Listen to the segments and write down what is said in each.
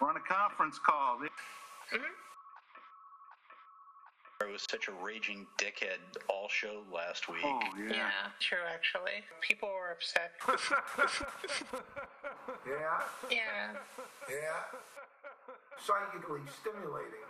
We're on a conference call. Mm-hmm. It was such a raging dickhead all show last week. Oh, yeah. Yeah, true, actually. People were upset. Yeah? Yeah. Yeah? Psychically stimulating.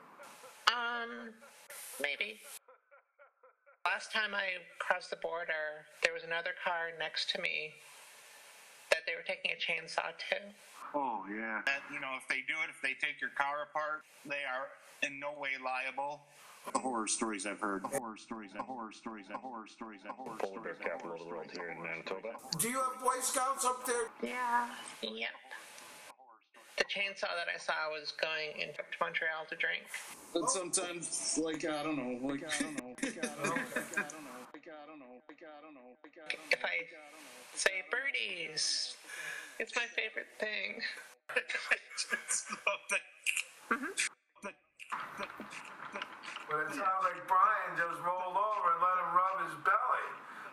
Maybe. Last time I crossed the border, there was another car next to me that they were taking a chainsaw to. Oh, yeah. If they do it, if they take your car apart, they are in no way liable. The horror stories I've heard. The horror stories. The horror stories. The horror stories. The horror stories. Polar bear capital of the world here in Manitoba. Do you have Boy Scouts up there? Yeah. Yep. The chainsaw that I saw was going into Montreal to drink. But sometimes, I don't know. If I say birdies, it's my favorite thing. But it sounds like Brian just rolled over and let him rub his belly.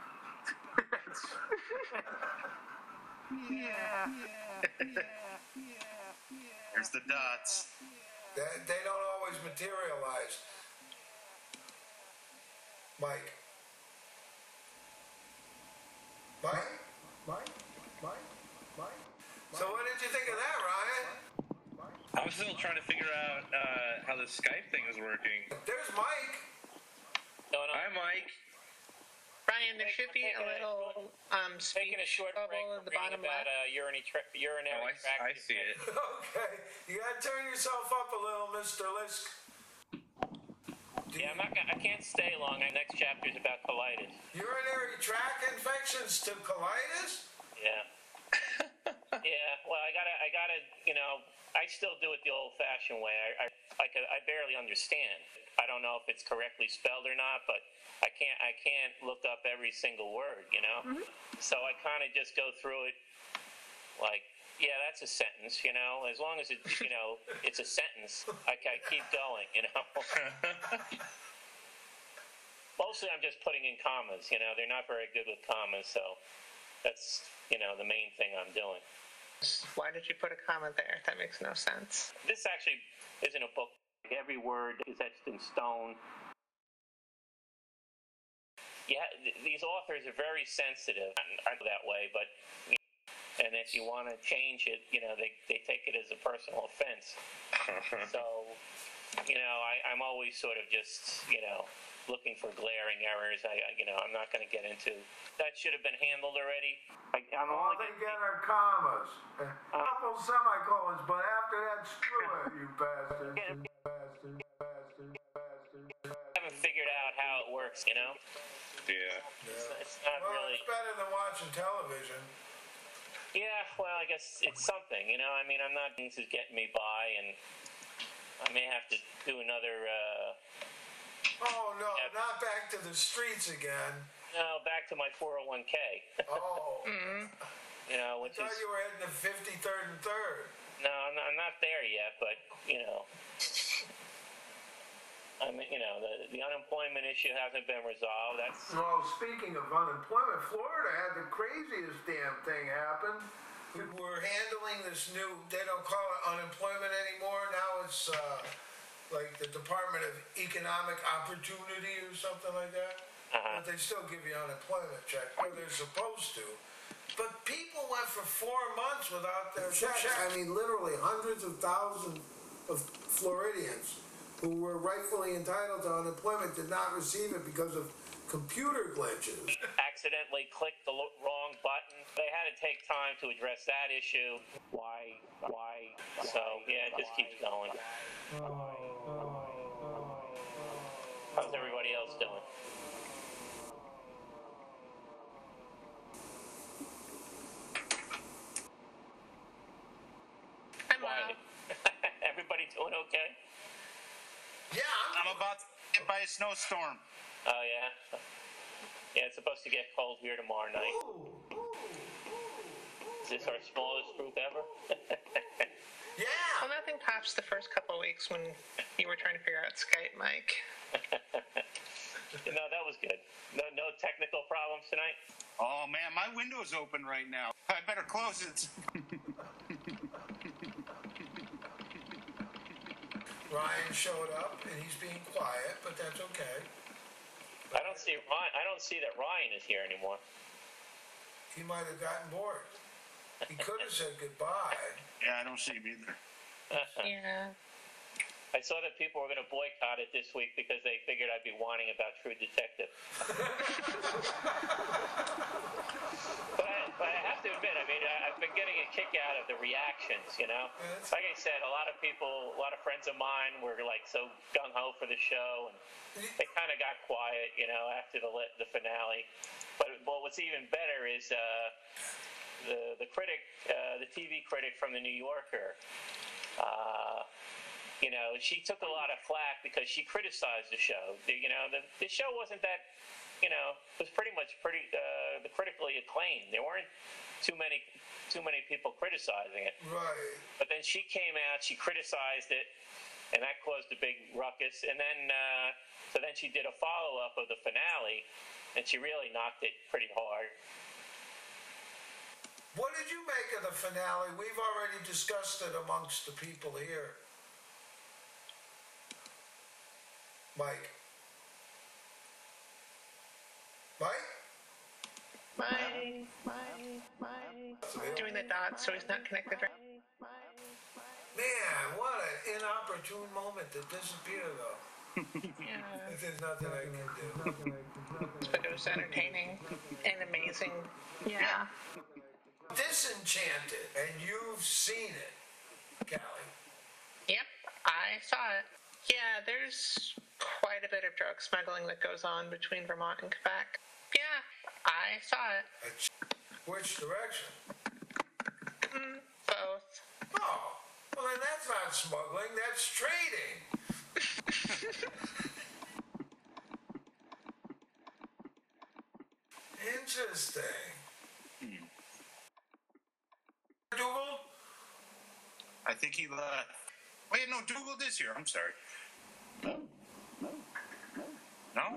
There's the dots. They don't always materialize. Mike. So what did you think of that, Ryan? I'm still trying to figure out how the Skype thing is working. There's Mike. Hi, Mike. Brian, there should be a little Taking a short break bubble at the bottom about left. urinary tract. I see it. Okay. You gotta turn yourself up a little, Mr. Lisk. Yeah, I can't stay long. The next chapter is about colitis. Urinary tract infections to colitis? Yeah. Yeah. Well, I gotta. I still do it the old-fashioned way. I barely understand. I don't know if it's correctly spelled or not, but I can't look up every single word. Mm-hmm. So I kind of just go through it like, yeah, that's a sentence. As long as it, it's a sentence, I keep going. Mostly, I'm just putting in commas. They're not very good with commas, so that's the main thing I'm doing. Why did you put a comma there? That makes no sense. This actually isn't a book. Every word is etched in stone. Yeah, these authors are very sensitive that way, but and if you want to change it, they take it as a personal offense. So, I'm always sort of just, looking for glaring errors. I'm not going to get into that. Should have been handled already. All they get are commas. A couple semicolons, but after that, screw it, you bastard. I haven't figured out how it works, Yeah. It's not really. It's better than watching television. Yeah, well, I guess it's something, I'm not. This is getting me by, and I may have to do another. Oh no, not back to the streets again. No, back to my 401k. Oh. Which I thought you were heading to 53rd and 3rd. No, I'm not there yet, but the unemployment issue hasn't been resolved. Well, speaking of unemployment, Florida had the craziest damn thing happen. We're handling this new, they don't call it unemployment anymore. Now it's like the Department of Economic Opportunity or something like that. But they still give you unemployment checks, or they're supposed to. But people went for 4 months without their checks. I mean, literally hundreds of thousands of Floridians who were rightfully entitled to unemployment did not receive it because of computer glitches. Accidentally clicked the wrong button. They had to take time to address that issue. Why? So, yeah, it just keeps going. How's everybody else doing? I'm well. Everybody doing okay? Yeah, I'm about to get hit by a snowstorm. Oh, yeah? Yeah, it's supposed to get cold here tomorrow night. Is this our smallest group ever? Yeah. Well, nothing tops the first couple of weeks when you were trying to figure out Skype, Mike. No, that was good. No technical problems tonight? Oh, man, my window's open right now. I better close it. Ryan showed up, and he's being quiet, but that's okay. I don't see Ryan. I don't see that Ryan is here anymore. He might have gotten bored. He could have said goodbye. Yeah, I don't see him either. Yeah. I saw that people were going to boycott it this week because they figured I'd be whining about True Detective. But I have to admit, I mean, I've been getting a kick out of the reactions, you know? Like I said, a lot of people, a lot of friends of mine were like so gung-ho for the show, and they kind of got quiet, you know, after the finale. But what's even better is the critic, the TV critic from the New Yorker, you know, she took a lot of flack because she criticized the show. You know, the show wasn't that, you know, was pretty the critically acclaimed. There weren't too many people criticizing it. Right. But then she came out, she criticized it, and that caused a big ruckus. And then, so then she did a follow-up of the finale, and she really knocked it pretty hard. What did you make of the finale? We've already discussed it amongst the people here. Mike? Doing the dots so he's not connected. Man, what an inopportune moment to disappear, though. Yeah. There's nothing I can do. But it was entertaining and amazing. Yeah. Disenchanted, and you've seen it, Callie. Yep, I saw it. Yeah, there's quite a bit of drug smuggling that goes on between Vermont and Quebec. Yeah, I saw it. Which direction? Both. Oh, well then that's not smuggling, that's trading. Interesting. Dougal? I think he left. Wait, no, Dougal is here. I'm sorry. No?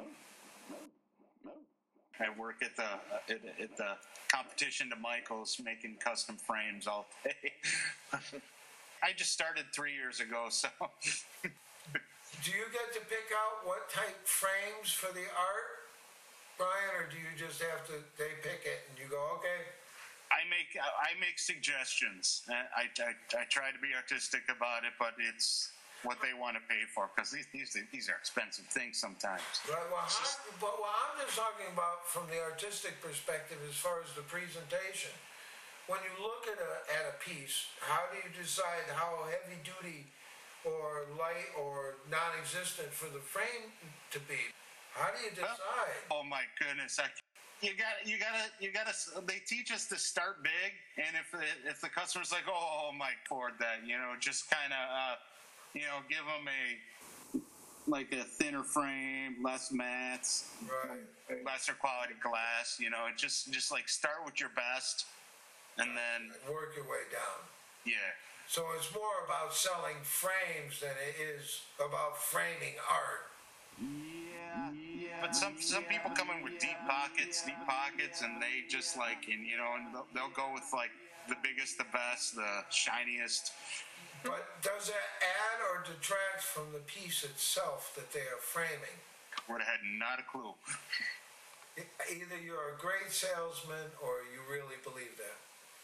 I work at the competition to Michael's, making custom frames all day. I just started 3 years ago, so. Do you get to pick out what type frames for the art, Brian, or do you just have to, they pick it and you go, okay? I make suggestions. I try to be artistic about it, but it's what they want to pay for, because these are expensive things sometimes. Right. Well, I'm just talking about from the artistic perspective as far as the presentation. When you look at a piece, how do you decide how heavy duty or light or non-existent for the frame to be? How do you decide? Oh my goodness! You gotta. They teach us to start big, and if the customer's like, oh, Mike, afford that, you know, just kind of, give them a thinner frame, less mats, right, lesser quality glass. You know, just like start with your best, and then work your way down. Yeah. So it's more about selling frames than it is about framing art. Yeah. But some people come in with deep pockets, and they just and they'll go with the biggest, the best, the shiniest. But does that add or detract from the piece itself that they are framing? Would have had not a clue. Either you're a great salesman or you really believe that.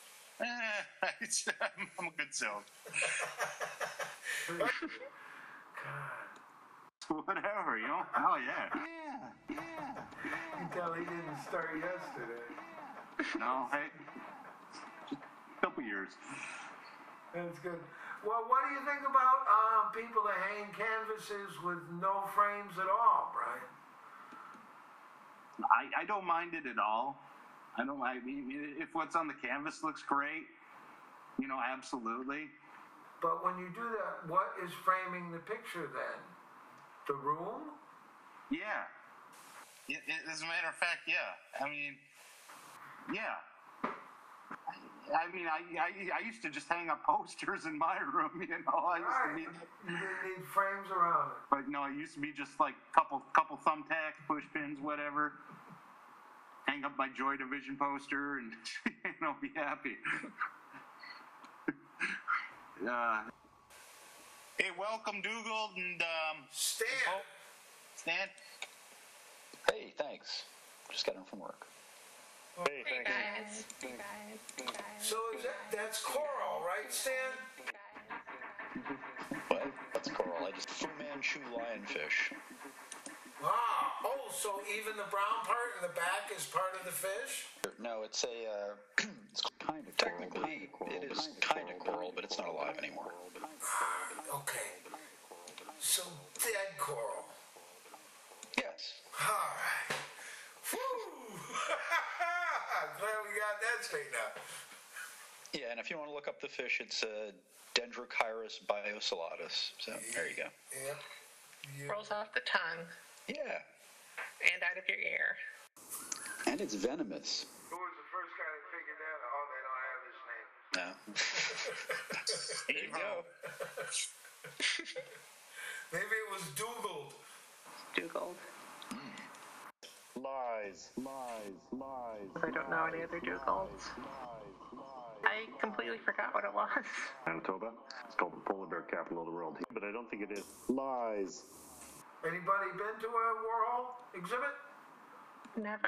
I'm a good salesman. Whatever, Oh, yeah. Yeah. You can tell he didn't start yesterday. No, hey. Just a couple years. That's good. Well, what do you think about people that hang canvases with no frames at all, Brian? I don't mind it at all. I mean, if what's on the canvas looks great, absolutely. But when you do that, what is framing the picture then? The room? Yeah. As a matter of fact, yeah. I mean, yeah. I used to just hang up posters in my room, You didn't need frames around it. But no, it used to be just couple thumbtacks, push pins, whatever. Hang up my Joy Division poster and be happy. Hey, welcome, Dougal and Stan. Stan. Hey, thanks. Just got in from work. Hey, Hey thanks. guys. So that's coral, right, Stan? What? That's coral. I just Fu Manchu lionfish. Ah, oh, so even the brown part in the back is part of the fish? No, it's a. It's kind of technically it is kind of coral, but it's not alive anymore. Okay. So dead coral. Yes. All right. Whew. Glad we got that straightened out. Yeah, and if you want to look up the fish, it's Dendrochirus biocelatus. So there you go. Yep. Rolls off the tongue Yeah, and out of your ear. and it's venomous. Who was the first guy that figured that out? Oh, they don't have his name. No. There you go. Maybe it was Dougal. Dougal. Lies. I don't know any other Dougals. I completely forgot what it was. Manitoba. It's called the polar bear capital of the world, but I don't think it is. Lies. Anybody been to a Warhol exhibit? Never.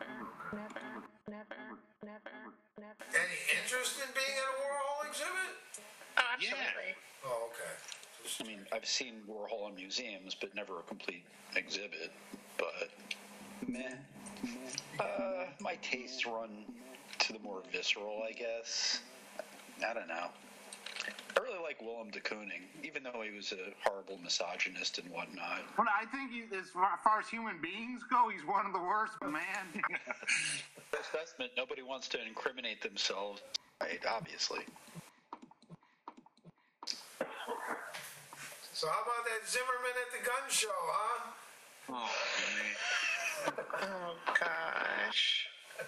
Any interest in being at a Warhol exhibit? Oh, absolutely. Oh, okay. I mean, I've seen Warhol in museums, but never a complete exhibit. But meh. My tastes run to the more visceral, I guess. I don't know. I really like Willem de Kooning, even though he was a horrible misogynist and whatnot. Well, I think as far as human beings go, he's one of the worst, man. First Testament, nobody wants to incriminate themselves, right? Obviously. So how about that Zimmerman at the gun show, huh? Oh, man. Oh gosh.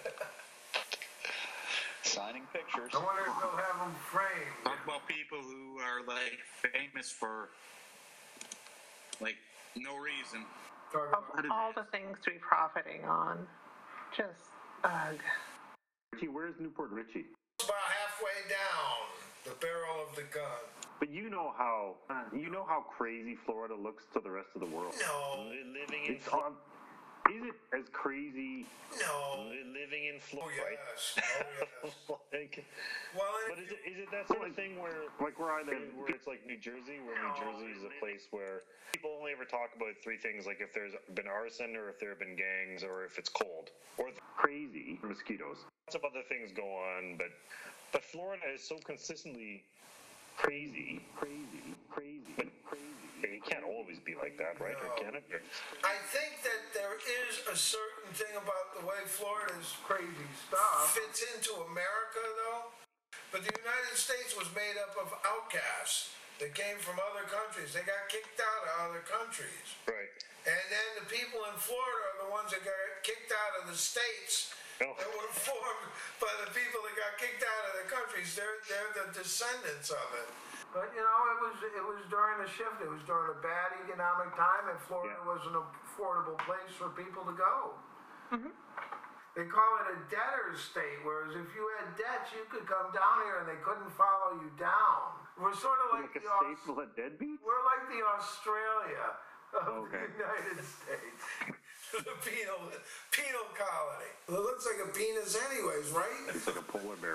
Signing pictures. I wonder if they'll have them framed. Talk about people who are, like, famous for, like, no reason. Talk Of about all the things to be profiting on, just ugh. Richie, where's Newport Richie? about halfway down the barrel of the gun. But you know how crazy Florida looks to the rest of the world. No, Living in It's is it as crazy no. living in Oh Florida, yes, oh yes. like, Well, but is it that sort of thing where where I live? where it's like New Jersey, where New Jersey is a place where people only ever talk about three things, like if there's been arson, or if there have been gangs, or if it's cold, or Crazy mosquitoes. lots of other things go on, but Florida is so consistently crazy. But it can't always be like that, right? Or can it? I think that there is a certain thing about the way Florida's crazy stuff fits into America, though. But the United States was made up of outcasts that came from other countries. They got kicked out of other countries. Right. And then the people in Florida are the ones that got kicked out of the states Oh. that were formed by the people that got kicked out of the countries. They're the descendants of it. But you know, it was during the shift. It was during a bad economic time, and Florida was an affordable place for people to go. Mm-hmm. They call it a debtor's state, whereas if you had debts, you could come down here and they couldn't follow you down. We're sort of like Like a the state full of deadbeats? we're like the Australia of Okay. the United States. The penal colony. Well, it looks like a penis anyways, right? It's like a polar bear.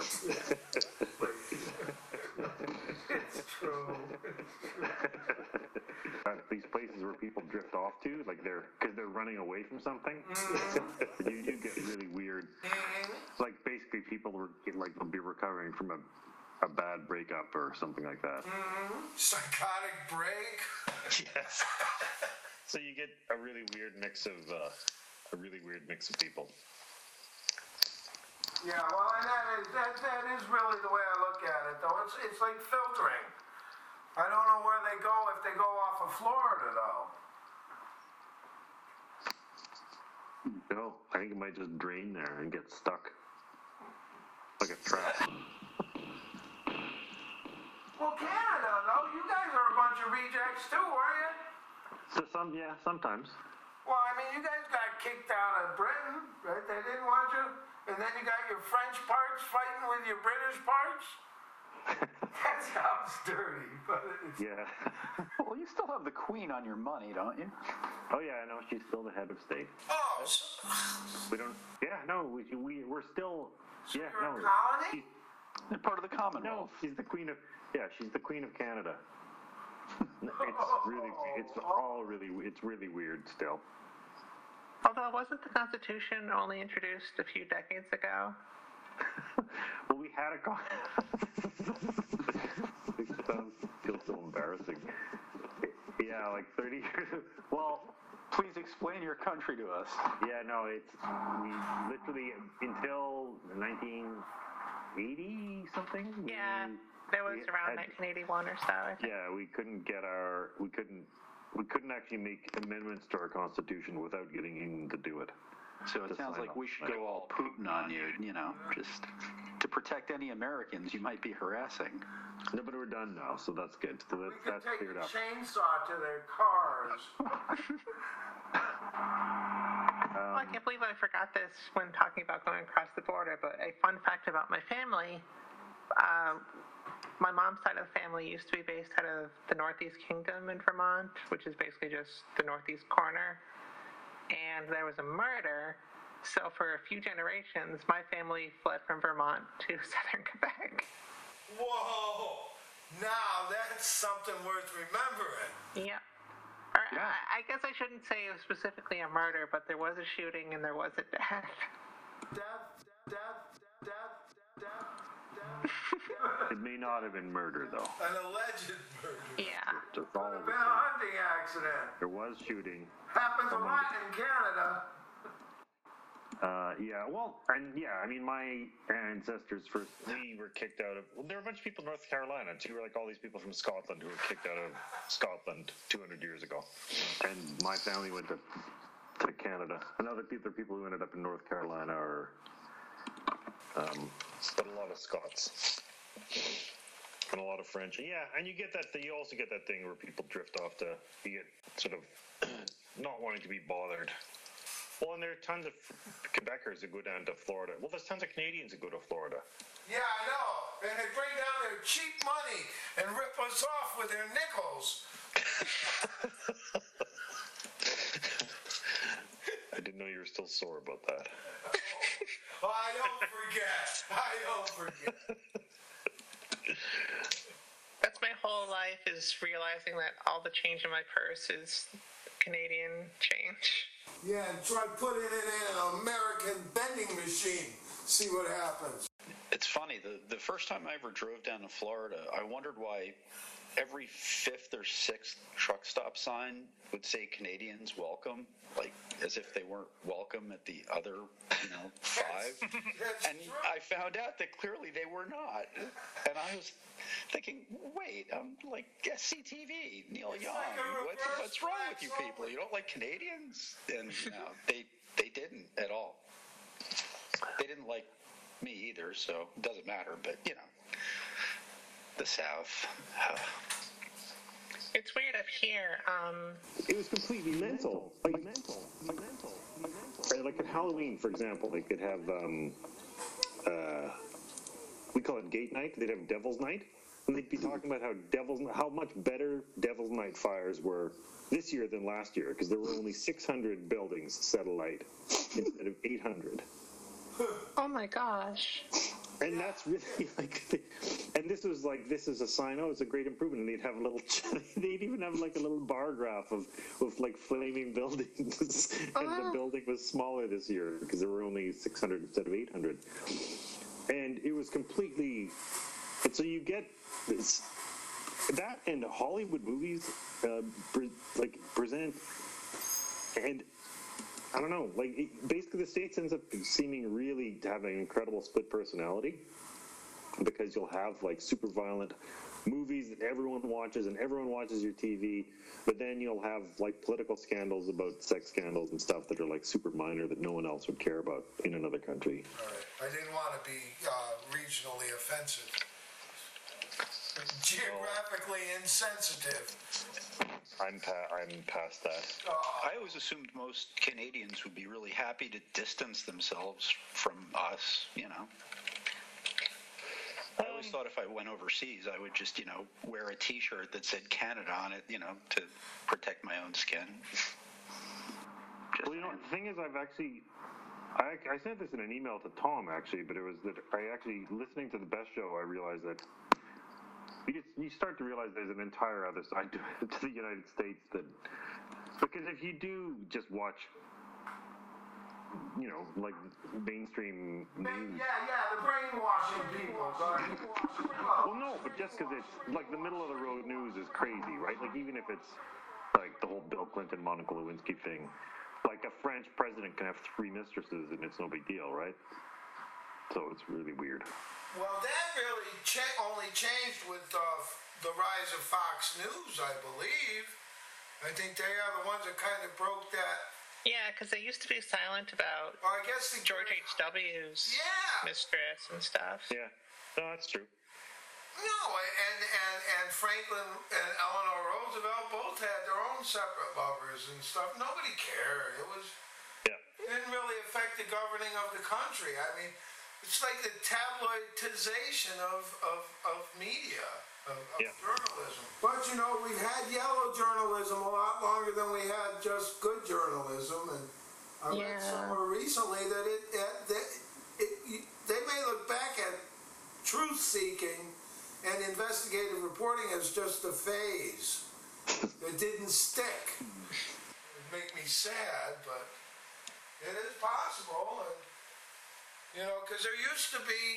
It's true. These places where people drift off to, like because they're running away from something. you get really weird. It's like basically people will be recovering from a bad breakup or something like that. Psychotic break. Yes. So you get a really weird mix of people. Yeah, well, and that is really the way I look at it, though. It's like filtering. I don't know where they go if they go off of Florida, though. No, I think it might just drain there and get stuck like a trap. Well, Canada, though, you guys are a bunch of rejects too, were you? So sometimes. Well, I mean, you guys got kicked out of Britain, right? They didn't want you. And then you got your French parts fighting with your British parts. That sounds dirty, but it's... Yeah. Well, you still have the Queen on your money, don't you? Oh yeah, no, she's still the head of state. Oh, so We don't. Yeah, no, we're still. Yeah, you're no. a colony? They're part of the No, Commonwealth. she's the queen of. Yeah, she's the queen of Canada. It's really weird still. Although, wasn't the Constitution only introduced a few decades ago? Well, we had a It feels so embarrassing. Yeah, like 30 years. Well, Please explain your country to us. yeah, no, we literally until 1980 something. Yeah, that was around 1981 or so, I think. Yeah, we couldn't actually make amendments to our constitution without getting England to do it. So it To sounds sign like off. we should go all Putin on you, just to protect any Americans you might be harassing. No, but we're done now, so that's good. So We could that's take cleared a up. chainsaw to their cars. Well, I can't believe I forgot this when talking about going across the border, but a fun fact about my family, my mom's side of the family used to be based out of the Northeast Kingdom in Vermont, which is basically just the northeast corner. And there was a murder, so for a few generations, my family fled from Vermont to southern Quebec. Whoa! Now that's something worth remembering. Yep. Or, I guess I shouldn't say it was specifically a murder, but there was a shooting and there was a death. Death. It may not have been murder, though. An alleged murder. Yeah. Just all Could of have it. been a hunting accident. There was shooting. Happens a lot in Canada. Yeah, well, and yeah, I mean, my ancestors first, we were kicked out of, well, there were a bunch of people in North Carolina, too, like all these people from Scotland who were kicked out of Scotland 200 years ago. And my family went to Canada. And other people who ended up in North Carolina are, but a lot of Scots. And a lot of French. Yeah, and you get that, you also get that thing where people drift off you get sort of not wanting to be bothered. Well, and there are tons of Quebecers who go down to Florida. Well, there's tons of Canadians who go to Florida. Yeah, I know. And they bring down their cheap money and rip us off with their nickels. I didn't know you were still sore about that. Oh, I don't forget. That's my whole life, is realizing that all the change in my purse is Canadian change. Yeah, and try putting it in an American vending machine. See what happens. It's funny, the first time I ever drove down to Florida, I wondered why every fifth or sixth truck stop sign would say Canadians welcome, like as if they weren't welcome at the other, 5. That's And true. I found out that clearly they were not. And I was thinking, wait, I'm like SCTV, Neil Young. like a reverse What's wrong with you flag people? zone. You don't like Canadians? And no, they didn't at all. They didn't like me either, so it doesn't matter. But the South. It's weird up here. It was completely mental. Like at Halloween, for example, they could have, we call it Gate Night. They'd have Devil's Night. And they'd be talking about how much better Devil's Night fires were this year than last year, because there were only 600 buildings set alight instead of 800. Oh my gosh. And that's really and this is a sign. Oh, it's a great improvement. And they'd have they'd even have like a little bar graph of like flaming buildings, and the building was smaller this year because there were only 600 instead of 800. And it was completely. And so you get this, that, and Hollywood movies present, and I don't know, basically the States ends up seeming really to have an incredible split personality, because you'll have super violent movies that everyone watches and everyone watches your TV, but then you'll have political scandals about sex scandals and stuff that are super minor that no one else would care about in another country. All right. I didn't want to be regionally offensive. Geographically insensitive. I'm past that. I always assumed most Canadians would be really happy to distance themselves from us, I always thought if I went overseas, I would just, wear a T-shirt that said Canada on it, to protect my own skin. Well, the thing is, I sent this in an email to Tom, actually, but it was that listening to the Best Show, I realized that you start to realize there's an entire other side to the United States because if you do just watch, like mainstream news. Yeah, the brainwashing people. Well, no, but just because it's like the middle of the road news is crazy, right? Like even if it's like the whole Bill Clinton, Monica Lewinsky thing, like a French president can have 3 mistresses and it's no big deal, right? So it's really weird. Well, that really only changed with the rise of Fox News, I believe. I think they are the ones that kind of broke that. Yeah, because they used to be silent about I guess George H.W.'s mistress and stuff. Yeah, no, that's true. No, and Franklin and Eleanor Roosevelt both had their own separate lovers and stuff. Nobody cared. It didn't really affect the governing of the country. I mean, it's like the tabloidization of media, of journalism. But, we've had yellow journalism a lot longer than we had just good journalism. And I read somewhere recently that they may look back at truth-seeking and investigative reporting as just a phase. It didn't stick. It would make me sad, but it is possible. And, because there used to be,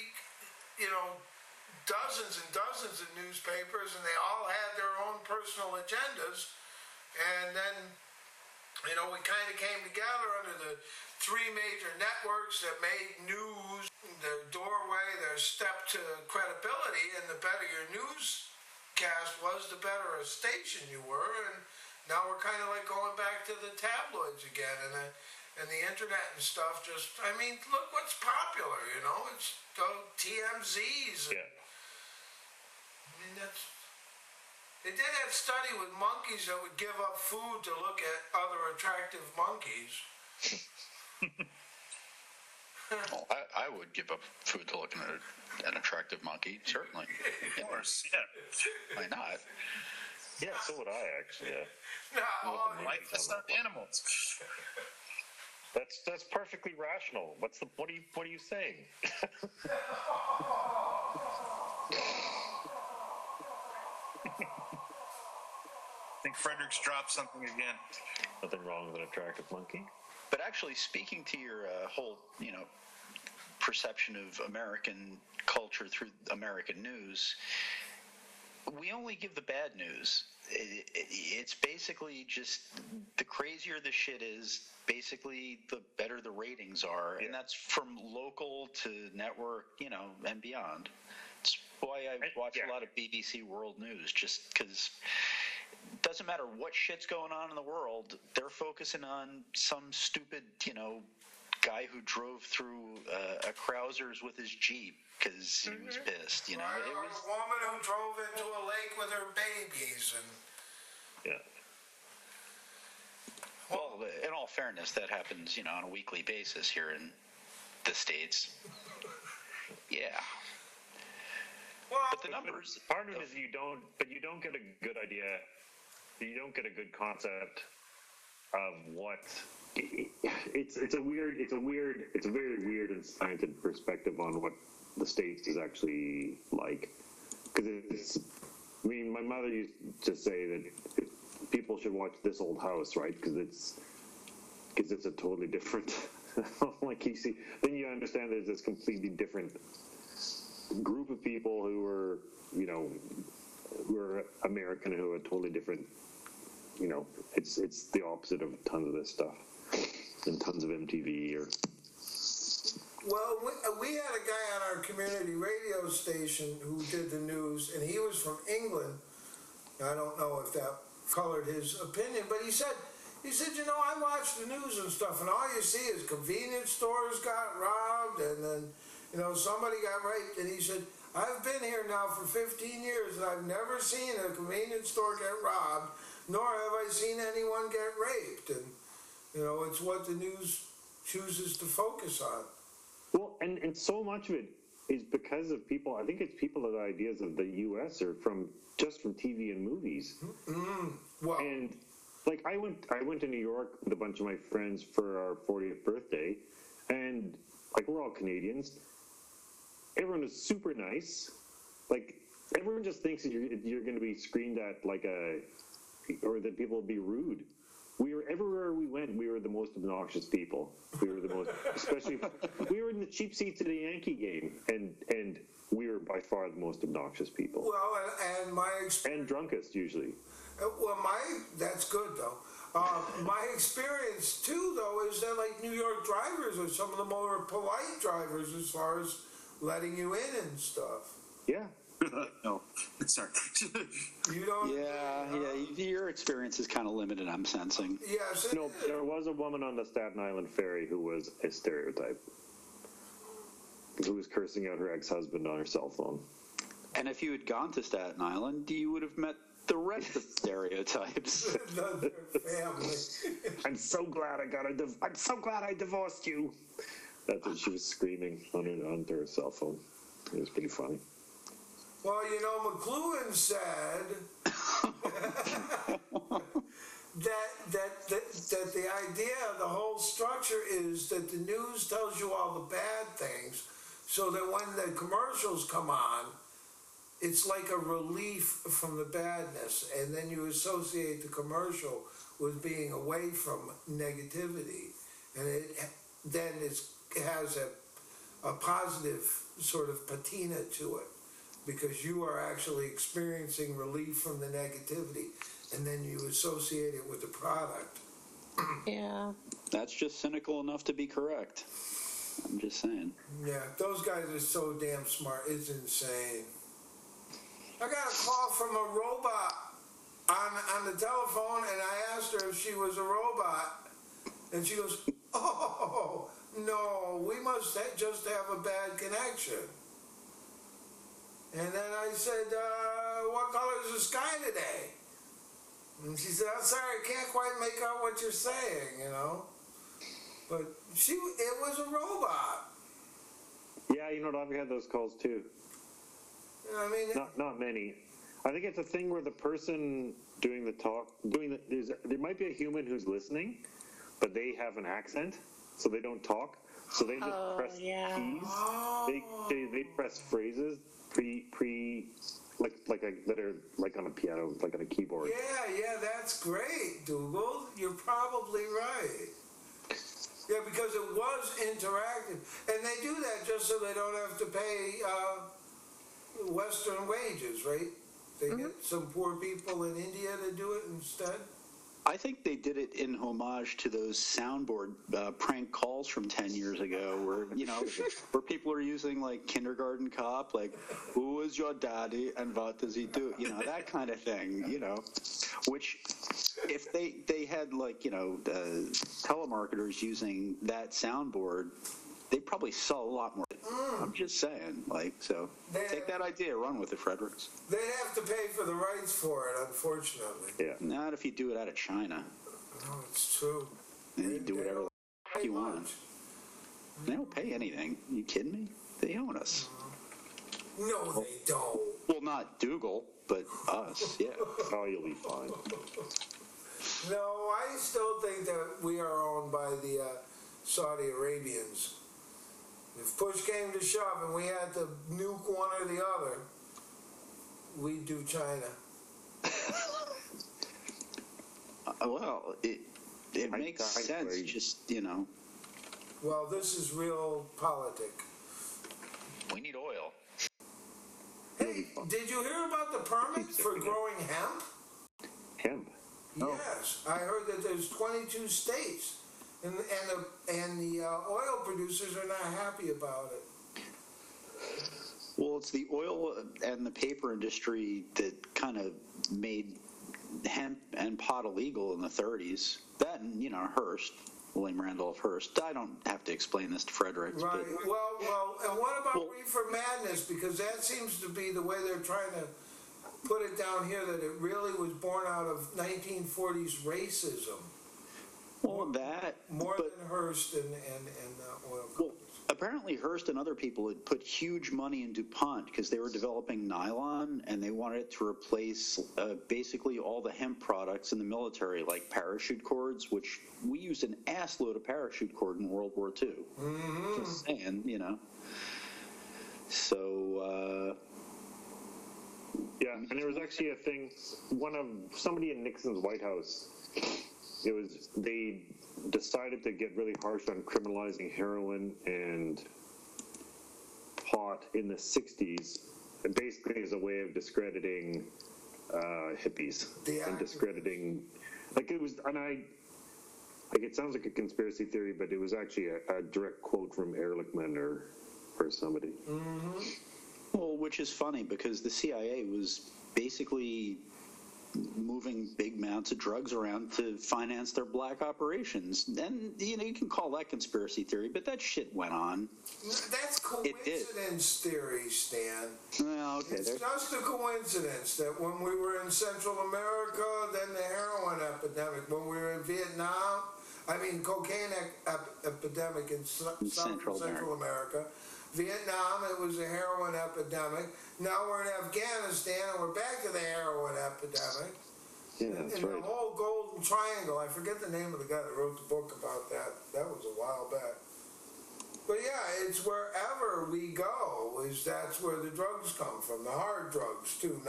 dozens and dozens of newspapers, and they all had their own personal agendas. And then, we kind of came together under the 3 major networks that made news their doorway, their step to credibility. And the better your newscast was, the better a station you were. And now we're kind of like going back to the tabloids again. And the internet and stuff look what's popular, it's TMZs. They did that study with monkeys that would give up food to look at other attractive monkeys. Well, I would give up food to look at an attractive monkey, certainly. Of course, yeah. Why not? Yeah, so would I actually. Yeah. No, Life is not animals. That's perfectly rational. What are you saying? I think Frederick's dropped something again. Nothing wrong with an attractive monkey. But actually, speaking to your whole, perception of American culture through American news, we only give the bad news. It's basically just the crazier the shit is, basically the better the ratings are. And that's from local to network, and beyond. It's why I watch a lot of BBC World News, just because it doesn't matter what shit's going on in the world, they're focusing on some stupid, guy who drove through a Krausers with his Jeep because he was pissed, Right, it was a woman who drove into a lake with her babies. Yeah. Well, in all fairness, that happens, on a weekly basis here in the States. Yeah. Well, but the numbers. Part of it is you don't get a good idea. You don't get a good concept of what. It's a very weird and slanted perspective on what the States is actually like. Because my mother used to say that people should watch This Old House, right? Because it's a totally different. Like then you understand there's this completely different group of people who were American, who are totally different. It's the opposite of tons of this stuff and tons of MTV or. Well, we had a guy on our community radio station who did the news, and he was from England. I don't know if that colored his opinion, but he said, I watch the news and stuff, and all you see is convenience stores got robbed, and then, somebody got raped, and he said, I've been here now for 15 years, and I've never seen a convenience store get robbed, nor have I seen anyone get raped, and, it's what the news chooses to focus on. Well, and so much of it is because of people. I think it's people that ideas of the U.S. are from TV and movies. Well, And like I went to New York with a bunch of my friends for our 40th birthday, and like we're all Canadians. Everyone is super nice. Like everyone just thinks that you're going to be screamed at or that people will be rude. We were everywhere we went. We were the most obnoxious people. We were the most, especially we were in the cheap seats at a Yankee game, and we were by far the most obnoxious people. well, and my experience. And drunkest usually. Well, that's good though. My experience too, though, is that like New York drivers are some of the more polite drivers as far as letting you in and stuff. Yeah. No, sorry. You don't. Yeah. Your experience is kind of limited, I'm sensing. Yes. It No, is. there was a woman on the Staten Island ferry who was a stereotype. Who was cursing out her ex-husband on her cell phone. And if you had gone to Staten Island, you would have met the rest of the stereotypes. Another family. I'm so glad I'm so glad I divorced you. That's what she was screaming onto her cell phone. It was pretty funny. Well, McLuhan said that the idea, the whole structure is that the news tells you all the bad things, so that when the commercials come on, it's like a relief from the badness, and then you associate the commercial with being away from negativity, and it has a positive sort of patina to it, because you are actually experiencing relief from the negativity, and then you associate it with the product. Yeah. That's just cynical enough to be correct. I'm just saying. Yeah, those guys are so damn smart. It's insane. I got a call from a robot on the telephone, and I asked her if she was a robot, and she goes, "Oh, no, we must just have a bad connection." And then I said, "What color is the sky today?" And she said, "I'm sorry, I can't quite make out what you're saying, But it was a robot. Yeah, I've had those calls too. I mean, Not many. I think it's a thing where the person doing the talk, there might be a human who's listening, but they have an accent, so they don't talk. So they just press keys. They press phrases that are like on a piano, like on a keyboard. Yeah, that's great, Dougal. You're probably right. Yeah, because it was interactive. And they do that just so they don't have to pay Western wages, right? They get some poor people in India to do it instead. I think they did it in homage to those soundboard prank calls from 10 years ago where, where people are using like Kindergarten Cop, like, who is your daddy and what does he do? That kind of thing, which if they had like, telemarketers using that soundboard, they'd probably sell a lot more. I'm just saying, take that idea, run with it, Fredericks. They'd have to pay for the rights for it, unfortunately. Yeah. Not if you do it out of China. No, it's true. Then you do whatever the f- you want. They don't pay anything. Are you kidding me? They own us. No, they don't. Well, not Dougal, but us, yeah. Oh, you'll be fine. No, I still think that we are owned by the Saudi Arabians. If push came to shove and we had to nuke one or the other, we'd do China. Well, it makes sense, just, Well, this is real politic. We need oil. Hey, did you hear about the permit for growing hemp? Hemp? Yes, I heard that there's 22 states, and the oil producers are not happy about it. Well, it's the oil and the paper industry that kind of made hemp and pot illegal in the 30s. That and, Hearst, William Randolph Hearst. I don't have to explain this to Fredericks. Right. But, Well, and what about reefer madness? Because that seems to be the way they're trying to put it down here, that it really was born out of 1940s racism. well, that... More but, than Hearst and oil companies. well, apparently Hearst and other people had put huge money in DuPont because they were developing nylon, and they wanted it to replace basically all the hemp products in the military, like parachute cords, which we used an assload of parachute cord in World War II. Mm-hmm. Just saying, you know. So, yeah, and there was actually a thing, somebody in Nixon's White House, they decided to get really harsh on criminalizing heroin and pot in the 60s, and basically as a way of discrediting hippies and discrediting, like it was, and it sounds like a conspiracy theory, but it was actually a direct quote from Ehrlichman or somebody. Mm-hmm. Well, which is funny because the CIA was basically moving big amounts of drugs around to finance their black operations. And, you know, you can call that conspiracy theory, but that shit went on. That's coincidence theory, Stan. Well, okay. It's just a coincidence that when we were in Central America, then the heroin epidemic. When we were in Vietnam, cocaine epidemic in Central America. Vietnam, it was a heroin epidemic. Now we're in Afghanistan, and we're back to the heroin epidemic. Yeah, that's right. The whole Golden Triangle, I forget the name of the guy that wrote the book about that. That was a while back. But yeah, it's wherever we go, that's where the drugs come from, the hard drugs too,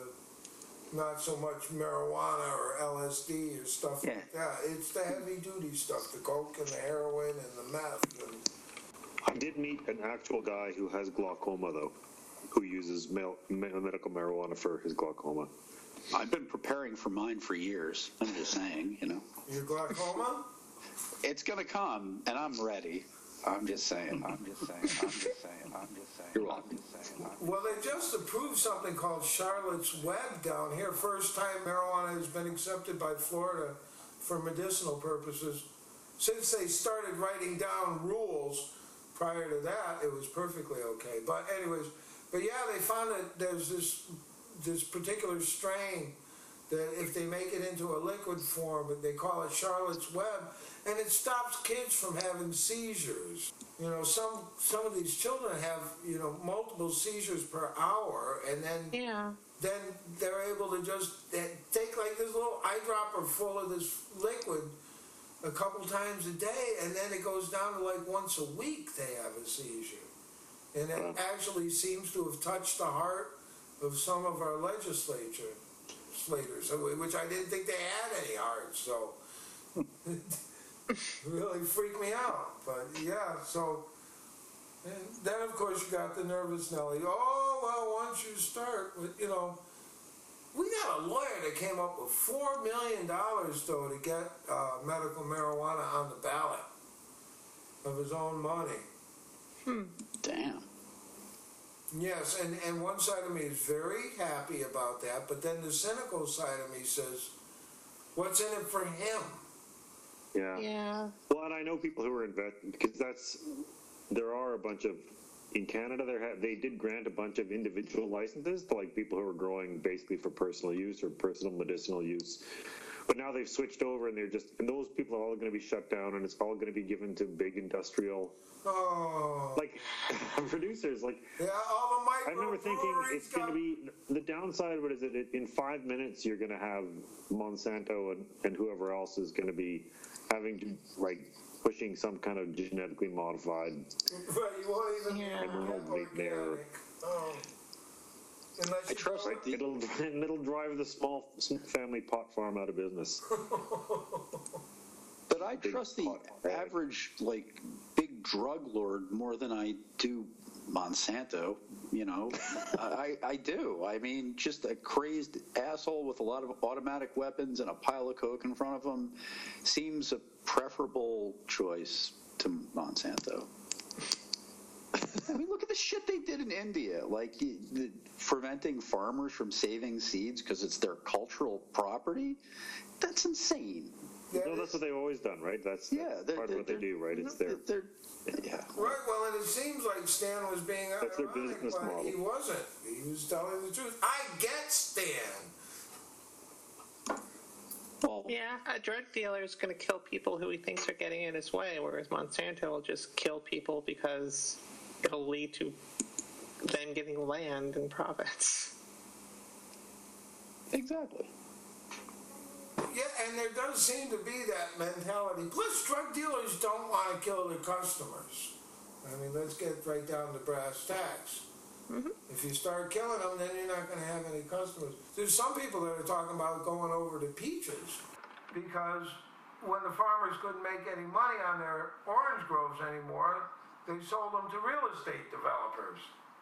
not so much marijuana or LSD or stuff like that. It's the heavy duty stuff, the coke and the heroin and the meth. And I did meet an actual guy who has glaucoma, though, who uses medical marijuana for his glaucoma. I've been preparing for mine for years. I'm just saying, you know. Your glaucoma? It's going to come, and I'm ready. I'm just saying. You're welcome. Well, they just approved something called Charlotte's Web down here. First time marijuana has been accepted by Florida for medicinal purposes. Since they started writing down rules, prior to that, it was perfectly okay. But yeah, they found that there's this particular strain that if they make it into a liquid form, they call it Charlotte's Web, and it stops kids from having seizures. You know, some of these children have, you know, multiple seizures per hour, and then they're able to just take like this little eyedropper full of this liquid a couple times a day, and then it goes down to like once a week they have a seizure. And it actually seems to have touched the heart of some of our legislators, which I didn't think they had any hearts, so it really freaked me out. But yeah, so and then of course you got the nervous Nelly. Oh, well, once you start, you know, we got a lawyer that came up with $4 million, though, to get medical marijuana on the ballot of his own money. Damn. Yes, and one side of me is very happy about that, but then the cynical side of me says, what's in it for him? Yeah. Well, and I know people who are invested, because there are a bunch of, in Canada, they did grant a bunch of individual licenses to like people who are growing basically for personal use or personal medicinal use. But now they've switched over, and and those people are all going to be shut down, and it's all going to be given to big industrial, like producers. Like, all the I remember thinking it's going to be the downside of it is that in 5 minutes you're going to have Monsanto and whoever else is going to be having to like pushing some kind of genetically modified. Right, you won't even make there. I trust it'll drive the small family pot farm out of business. But I trust the average like big drug lord more than I do Monsanto. You know, I do. I mean, just a crazed asshole with a lot of automatic weapons and a pile of coke in front of him seems a preferable choice to Monsanto. I mean, look at the shit they did in India, like preventing farmers from saving seeds because it's their cultural property. That's insane. No, that's what they've always done, right? That's part of what they do, right? It's their Right, well, and it seems like Stan was being that's their business model. He wasn't. He was telling the truth. I get Stan. Well, Yeah, a drug dealer is going to kill people who he thinks are getting in his way, whereas Monsanto will just kill people because it'll lead to them getting land and profits. exactly. Yeah, and there does seem to be that mentality. Plus, drug dealers don't want to kill their customers. I mean, let's get right down to brass tacks. If you start killing them, then you're not going to have any customers. There's some people that are talking about going over to peaches because when the farmers couldn't make any money on their orange groves anymore, they sold them to real estate developers.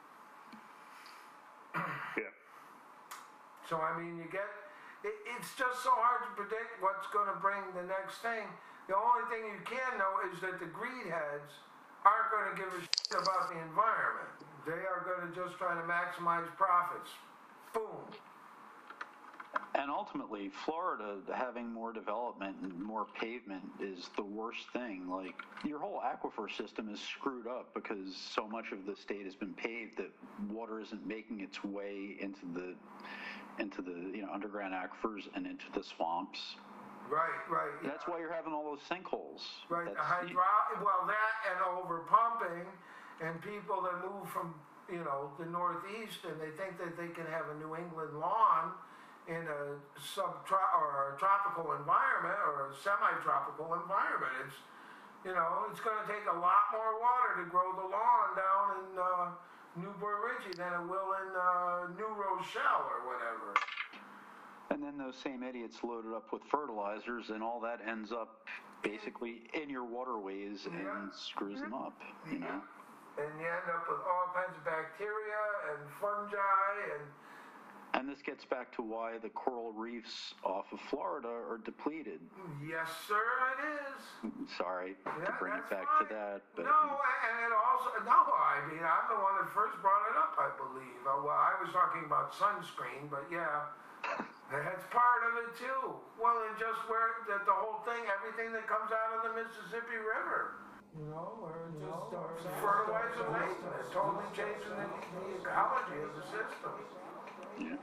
Yeah. So, I mean, it's just so hard to predict what's going to bring the next thing. The only thing you can know is that the greed heads aren't going to give a shit about the environment. They are going to just try to maximize profits. Boom. And ultimately, Florida having more development and more pavement is the worst thing. Like, your whole aquifer system is screwed up because so much of the state has been paved that water isn't making its way into the underground aquifers and into the swamps. Right. Yeah. That's why you're having all those sinkholes. Right. That's, Well, that and over pumping, and people that move from the Northeast and they think that they can have a New England lawn in a tropical environment or a semi-tropical environment. It's going to take a lot more water to grow the lawn down in Newport Richey than it will in New Rochelle or whatever. and then those same idiots load it up with fertilizers, and all that ends up basically in your waterways and screws them up. And you end up with all kinds of bacteria and fungi And this gets back to why the coral reefs off of Florida are depleted. Yes, sir, it is. Sorry to bring it back to that. But No, and it also, I mean, I'm the one that first brought it up, I believe. Well, I was talking about sunscreen, but yeah, that's part of it too. Well, and just where the whole thing, everything that comes out of the Mississippi River. Where it just fertilizer waste, and it's totally changing the ecology of the system. yeah.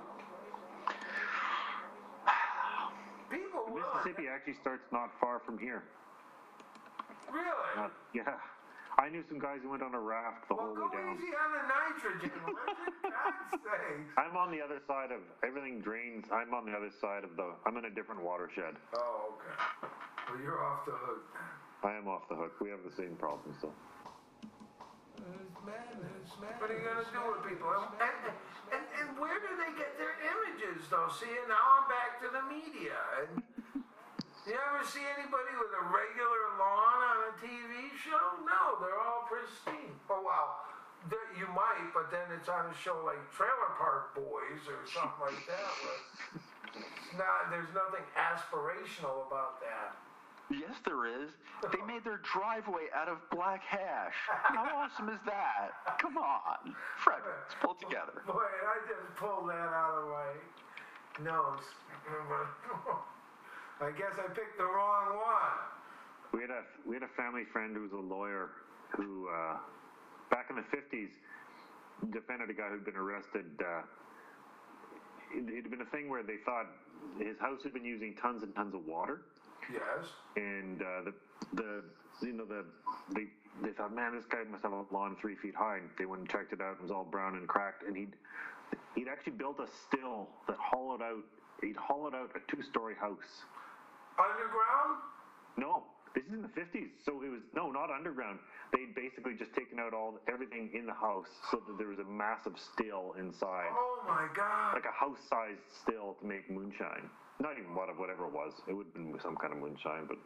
People will. Mississippi actually starts not far from here. Really? Yeah. I knew some guys who went on a raft the whole Well, way go down. easy on the nitrogen. For God's sake. I'm on the other side of everything drains. I'm on the other side of I'm in a different watershed. Oh, okay. Well, you're off the hook. I am off the hook. We have the same problem still. It's madness. What are you going to do with people? And where do they get their images, though? See, and now I'm back to the media. And you ever see anybody with a regular lawn on a TV show? No, they're all pristine. Oh, wow. You might, but then it's on a show like Trailer Park Boys or something like that. There's nothing aspirational about that. Yes, there is. They made their driveway out of black hash. How awesome is that? Come on. Fred, let's pull it together. Boy, I just pulled that out of my nose. I guess I picked the wrong one. We had a family friend who was a lawyer who, back in the 50s, defended a guy who'd been arrested. It had been a thing where they thought his house had been using tons and tons of water. Yes. And they thought, man, this guy must have a lawn 3 feet high. And they went and checked it out. It was all brown and cracked. And he'd actually built a still that hollowed out a 2-story house. Underground? No, this is in the 50s. So it was not underground. They'd basically just taken out everything in the house so that there was a massive still inside. Oh my God! Like a house-sized still to make moonshine. Not even whatever it was. It would have been some kind of moonshine, but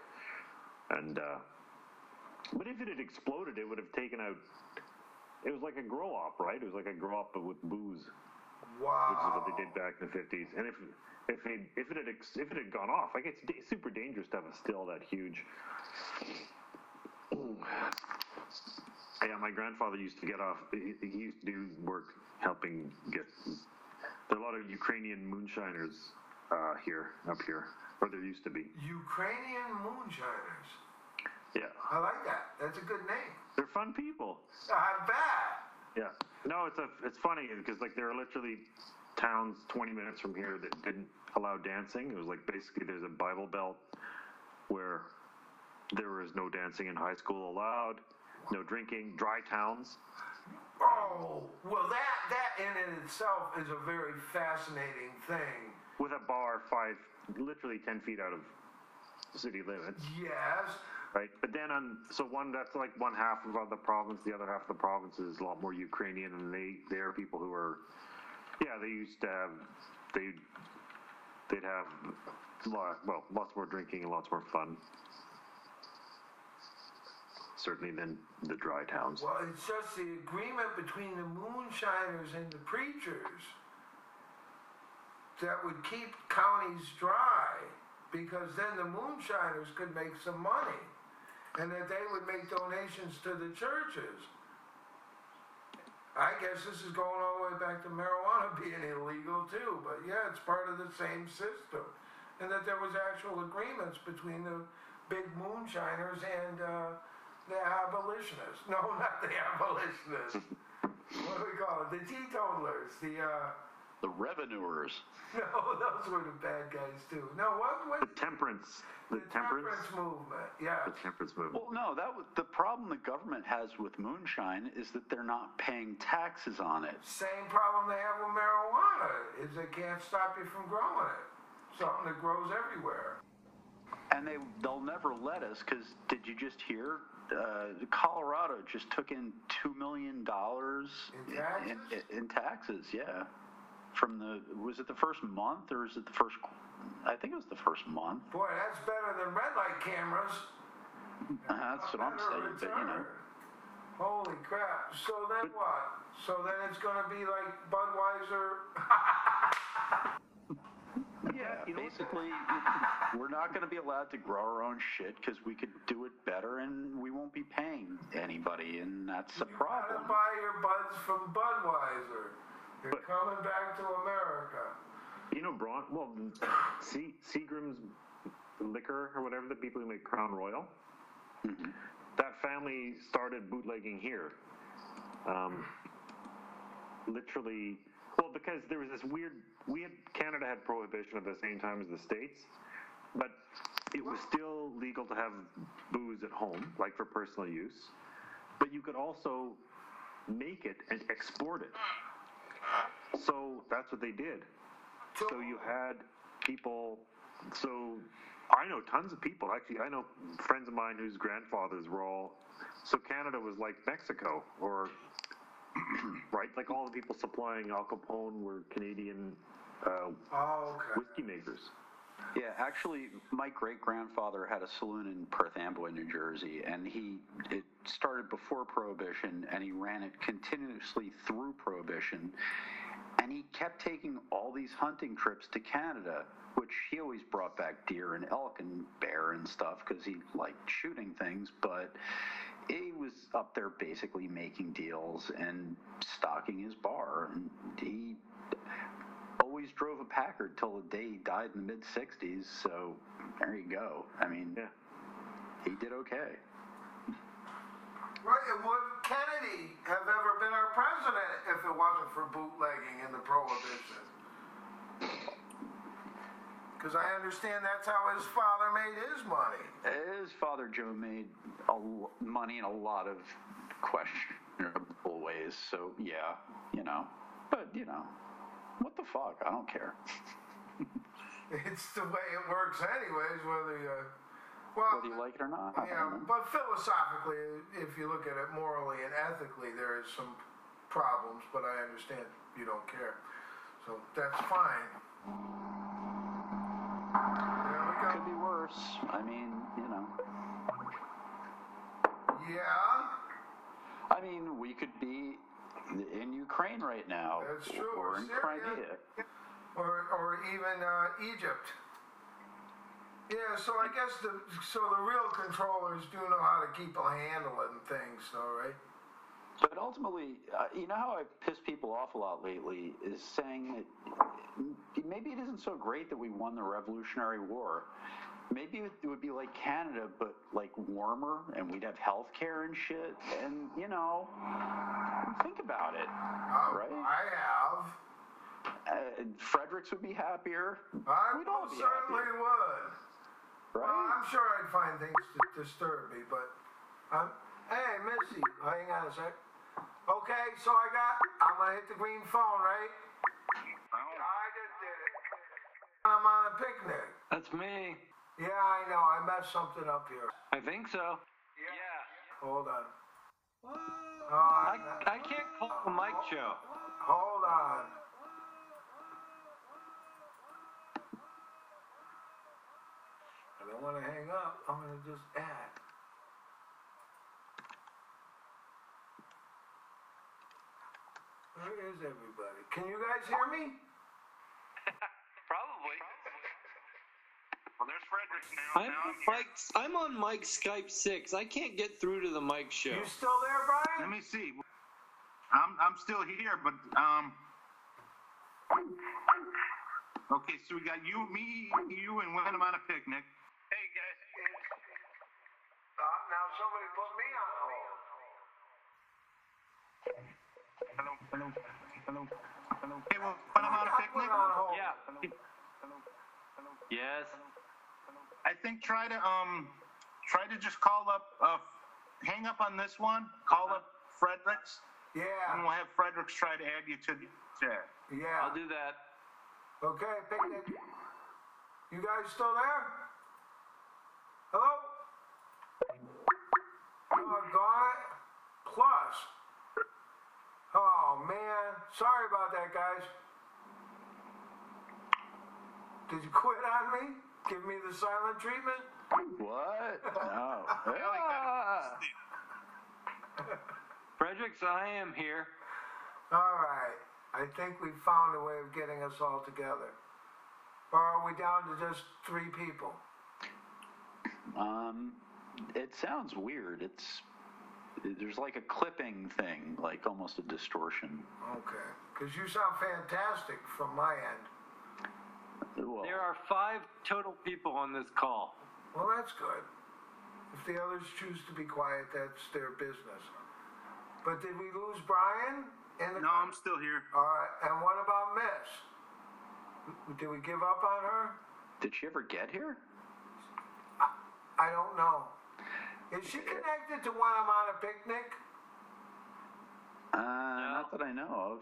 if it had exploded, it would have taken out. It was like a grow-op, right? It was like a grow-op but with booze. Wow. Which is what they did back in the 50s. And if it had gone off, like it's super dangerous to have a still that huge. Yeah, my grandfather used to get off. He used to do work helping get. There are a lot of Ukrainian moonshiners up here, or there used to be. Ukrainian moonshiners. Yeah. I like that. That's a good name. They're fun people. I bet. Yeah. No, it's funny because like there are literally towns 20 minutes from here that didn't allow dancing. It was like basically there's a Bible Belt where there was no dancing in high school allowed, no drinking, dry towns. Oh, well, that in and itself is a very fascinating thing. With a bar literally 10 feet out of city limits. Yes. Right, but then that's like one half of the province. The other half of the province is a lot more Ukrainian, and they are people who are, they used to have, they'd have lots more drinking and lots more fun. Certainly than the dry towns. Well, it's just the agreement between the moonshiners and the preachers that would keep counties dry, because then the moonshiners could make some money, and that they would make donations to the churches. I guess this is going all the way back to marijuana being illegal too, but yeah, it's part of the same system. And that there was actual agreements between the big moonshiners and the abolitionists. No, not the abolitionists. What do we call it? The teetotalers. The revenuers. No, those were the bad guys too. No, what? The temperance. The temperance movement. Yeah. The temperance movement. Well, no, the problem the government has with moonshine is that they're not paying taxes on it. Same problem they have with marijuana is they can't stop you from growing it. Something that grows everywhere. And they'll never let us, because did you just hear? Colorado just took in $2 million in taxes, yeah. Was it the first month, or is it the first? I think it was the first month. Boy, that's better than red light cameras. That's what I'm saying, but you know. Holy crap. So then what? So then it's going to be like Budweiser. Yeah, basically, we're not going to be allowed to grow our own shit because we could do it better, and we won't be paying anybody, and that's a problem. You gotta buy your buds from Budweiser. You're coming back to America. You know, Seagram's liquor or whatever, the people who make Crown Royal, that family started bootlegging here. Literally, because there was this Canada had prohibition at the same time as the States, but it was still legal to have booze at home, like for personal use, but you could also make it and export it. So that's what they did. So you had people, so I know tons of people, actually I know friends of mine whose grandfathers were all, so Canada was like Mexico, or, right, like all the people supplying Al Capone were Canadian whiskey makers. Yeah, actually, my great-grandfather had a saloon in Perth Amboy, New Jersey, and it started before Prohibition, and he ran it continuously through Prohibition, and he kept taking all these hunting trips to Canada, which he always brought back deer and elk and bear and stuff because he liked shooting things, but he was up there basically making deals and stocking his bar, and he always drove a Packard till the day he died in the mid-60s, so there you go. I mean, he did okay. Right, and would Kennedy have ever been our president if it wasn't for bootlegging and the prohibition? Because I understand that's how his father made his money. His father, Joe, made money in a lot of questionable ways, so yeah, but what the fuck? I don't care. It's the way it works anyways, whether you like it or not. Yeah, but philosophically, if you look at it morally and ethically, there is some problems, but I understand you don't care. So that's fine. There we go. Could be worse. I mean, Yeah? I mean, we could be in Ukraine right now. That's true. Or in Crimea. Or even Egypt. Yeah, so I guess the real controllers do know how to keep a handle on things, though, right? But ultimately, you know how I piss people off a lot lately is saying that maybe it isn't so great that we won the Revolutionary War. maybe it would be like Canada, but like warmer, and we'd have health care and shit. And think about it, right? I have. Fredericks would be happier. I We'd all be certainly happier, would. right? Well, I'm sure I'd find things to disturb me, but hey, Missy, hang on a sec. Okay, so I'm gonna hit the green phone, right? I just did it. I'm on a picnic. That's me. Yeah, I know. I messed something up here. I think so. Yeah. Hold on. I can't call the mic show. Hold on. I don't want to hang up. I'm going to just add. Where is everybody? Can you guys hear me? Probably. Well, there's Fredericks now. I'm on Mike's Skype 6. I can't get through to the mic show. You still there, Brian? Let me see. I'm still here, but okay, so we got you, me, you, and when I'm on a picnic. Hey guys. Now somebody put me on hold. Hello. Hey, well, when I'm on a picnic. Yeah. Yes. I think try to just call up, hang up on this one, call up Fredericks, and Yeah. we'll have Fredericks try to add you to the chat. Yeah. I'll do that. Okay, picnic. You guys still there? Hello? Doggone it. Plus. Oh, man. Sorry about that, guys. Did you quit on me? Give me the silent treatment? What? No. Fredericks, I am here. All right. I think we found a way of getting us all together. Or are we down to just 3 people? It sounds weird. There's like a clipping thing, like almost a distortion. Okay. Because you sound fantastic from my end. Well, There are 5 total people on this call. Well, that's good. If the others choose to be quiet, that's their business. But did we lose Brian? No, I'm still here. All right. And what about Miss? Did we give up on her? did she ever get here? I don't know. Is she connected to when I'm on a picnic? Not that I know of.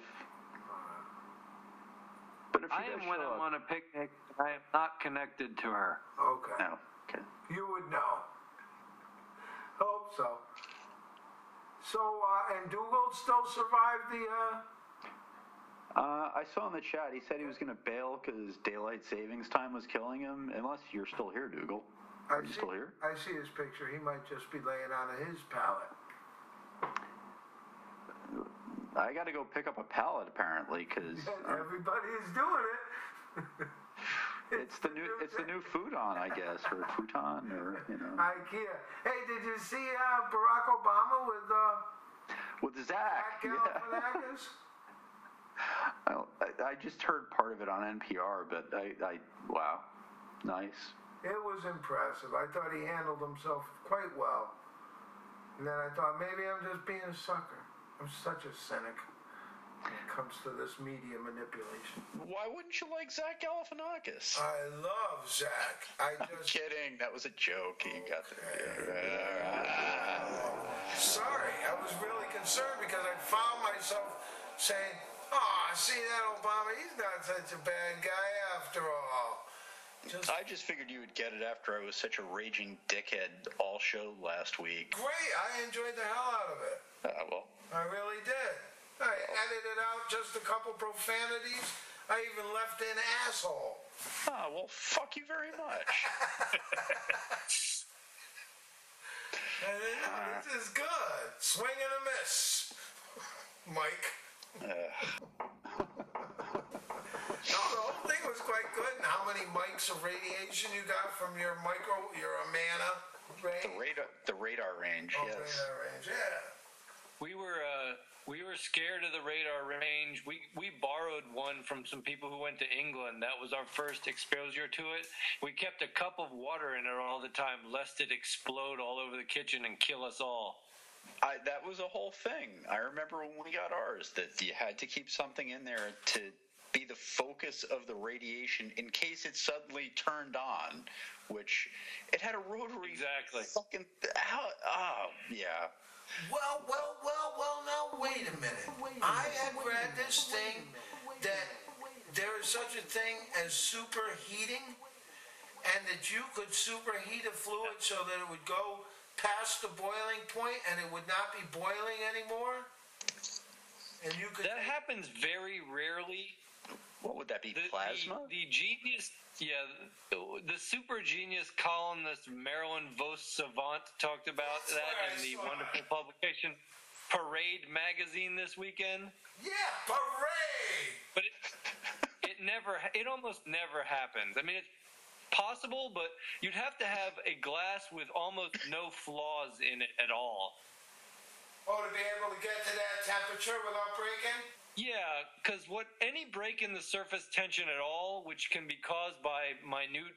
But if she I does am when show I'm up, on a picnic. I am not connected to her. Okay. no. Okay. You would know. Hope so. So, and Dougal still survived the, I saw in the chat he said he was going to bail because daylight savings time was killing him. Unless you're still here, Dougal. Are you still here? I see his picture. He might just be laying on his pallet. I got to go pick up a pallet apparently because Everybody is doing it. it's the new futon, I guess, or futon, or IKEA. Hey, did you see Barack Obama with Zach. Zach Yeah. Galifianakis? I just heard part of it on NPR, but I wow, nice. It was impressive. I thought he handled himself quite well. And then I thought maybe I'm just being a sucker. I'm such a cynic when it comes to this media manipulation. Why wouldn't you like Zach Galifianakis? I love Zach. I just Kidding. That was a joke. You got sorry. I was really concerned because I found myself saying, "Oh, see that Obama? He's not such a bad guy after all." I just figured you would get it after I was such a raging dickhead all show last week. Great. I enjoyed the hell out of it. Well, I really did. I edited out just a couple profanities. I even left in asshole. well, fuck you very much. And then, this is good. Swing and a miss, Mike. No, the whole thing was quite good. And how many mics of radiation you got from your Amana range? The radar range, Oh, yes. radar range, yeah. We were scared of the radar range. We borrowed one from some people who went to England. That was our first exposure to it. We kept a cup of water in it all the time, lest it explode all over the kitchen and kill us all. That was a whole thing. I remember when we got ours that you had to keep something in there to be the focus of the radiation in case it suddenly turned on, which it had a rotary. Exactly. Fucking. Yeah. Well, now wait a minute. I had read this thing that there is such a thing as superheating, and that you could superheat a fluid so that it would go past the boiling point and it would not be boiling anymore. And you could. That happens very rarely. What would that be? Plasma? The genius, the super genius columnist Marilyn Vos Savant talked about that in the wonderful publication Parade magazine this weekend. Yeah, Parade! But it almost never happens. I mean, it's possible, but you'd have to have a glass with almost no flaws in it at all. Oh, to be able to get to that temperature without breaking? Yeah, because any break in the surface tension at all, which can be caused by minute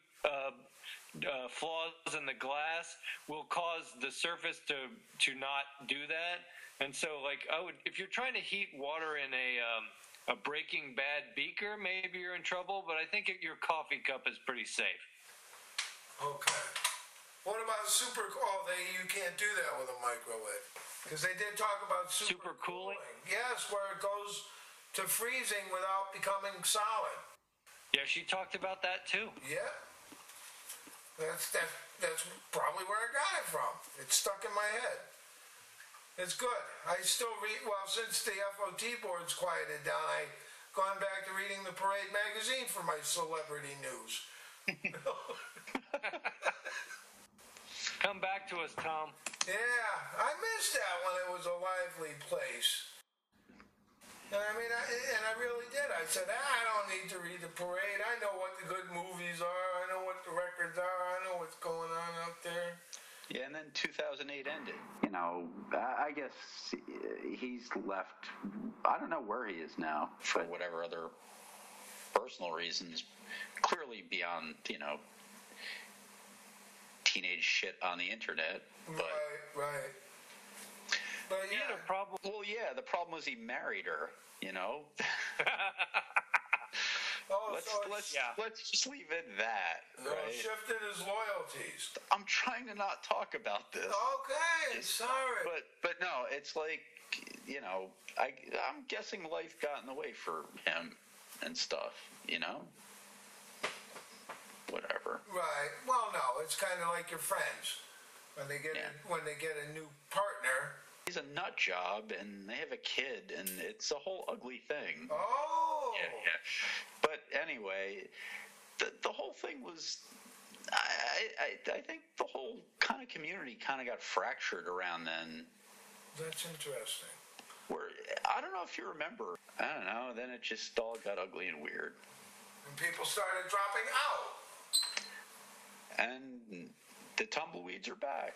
flaws in the glass, will cause the surface to not do that. And so, if you're trying to heat water in a Breaking Bad beaker, maybe you're in trouble. But I think your coffee cup is pretty safe. Okay. What about you can't do that with a microwave. Because they did talk about super cooling. Yes, where it goes to freezing without becoming solid. Yeah, she talked about that too. Yeah. That's probably where I got it from. It's stuck in my head. It's good. I still read, since the FOT board's quieted down, I've gone back to reading the Parade magazine for my celebrity news. Come back to us, Tom. Yeah, I missed that when it was a lively place. And I really did. I said, I don't need to read the Parade. I know what the good movies are. I know what the records are. I know what's going on out there. Yeah, and then 2008 ended. I guess he's left. I don't know where he is now for whatever other personal reasons. Clearly beyond, teenage shit on the internet. But, right. But he had a problem. Well, yeah, the problem was he married her, Let's just leave it that, right? Shifted his loyalties. I'm trying to not talk about this. Okay, sorry. But no, it's like, I'm guessing life got in the way for him and stuff, Whatever. Right. Well, no, it's kind of like your friends when they get a new partner. He's a nut job, and they have a kid, and it's a whole ugly thing. Oh. Yeah. But anyway, the whole thing was. I think the whole kind of community kind of got fractured around then. That's interesting. Where I don't know if you remember. I don't know. Then it just all got ugly and weird. And people started dropping out. And the tumbleweeds are back.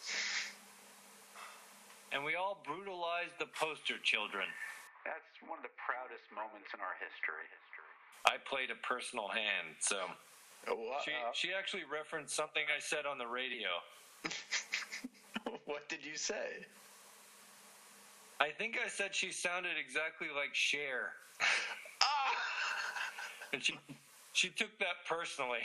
And we all brutalized the poster children. That's one of the proudest moments in our history. I played a personal hand, so she actually referenced something I said on the radio. What did you say? I think I said she sounded exactly like Cher. And she took that personally.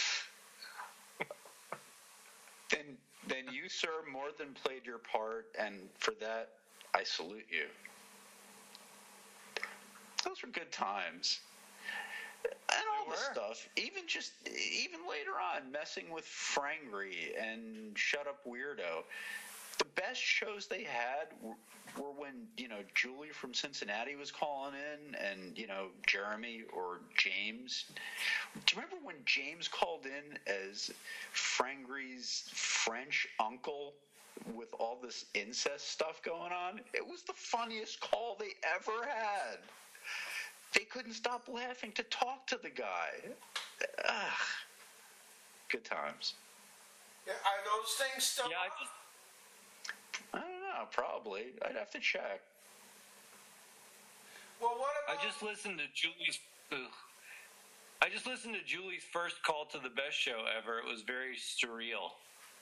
Then you, sir, more than played your part, and for that, I salute you. Those were good times. And all the stuff, even later on, messing with Frangry and Shut Up Weirdo. The best shows they had were when, Julie from Cincinnati was calling in and, Jeremy or James. Do you remember when James called in as Frangry's French uncle with all this incest stuff going on? It was the funniest call they ever had. They couldn't stop laughing to talk to the guy. Ugh. Good times. Yeah, are those things still on? I don't know, probably. I'd have to check. Well, what about... I just listened to Julie's first call to the best show ever. It was very surreal.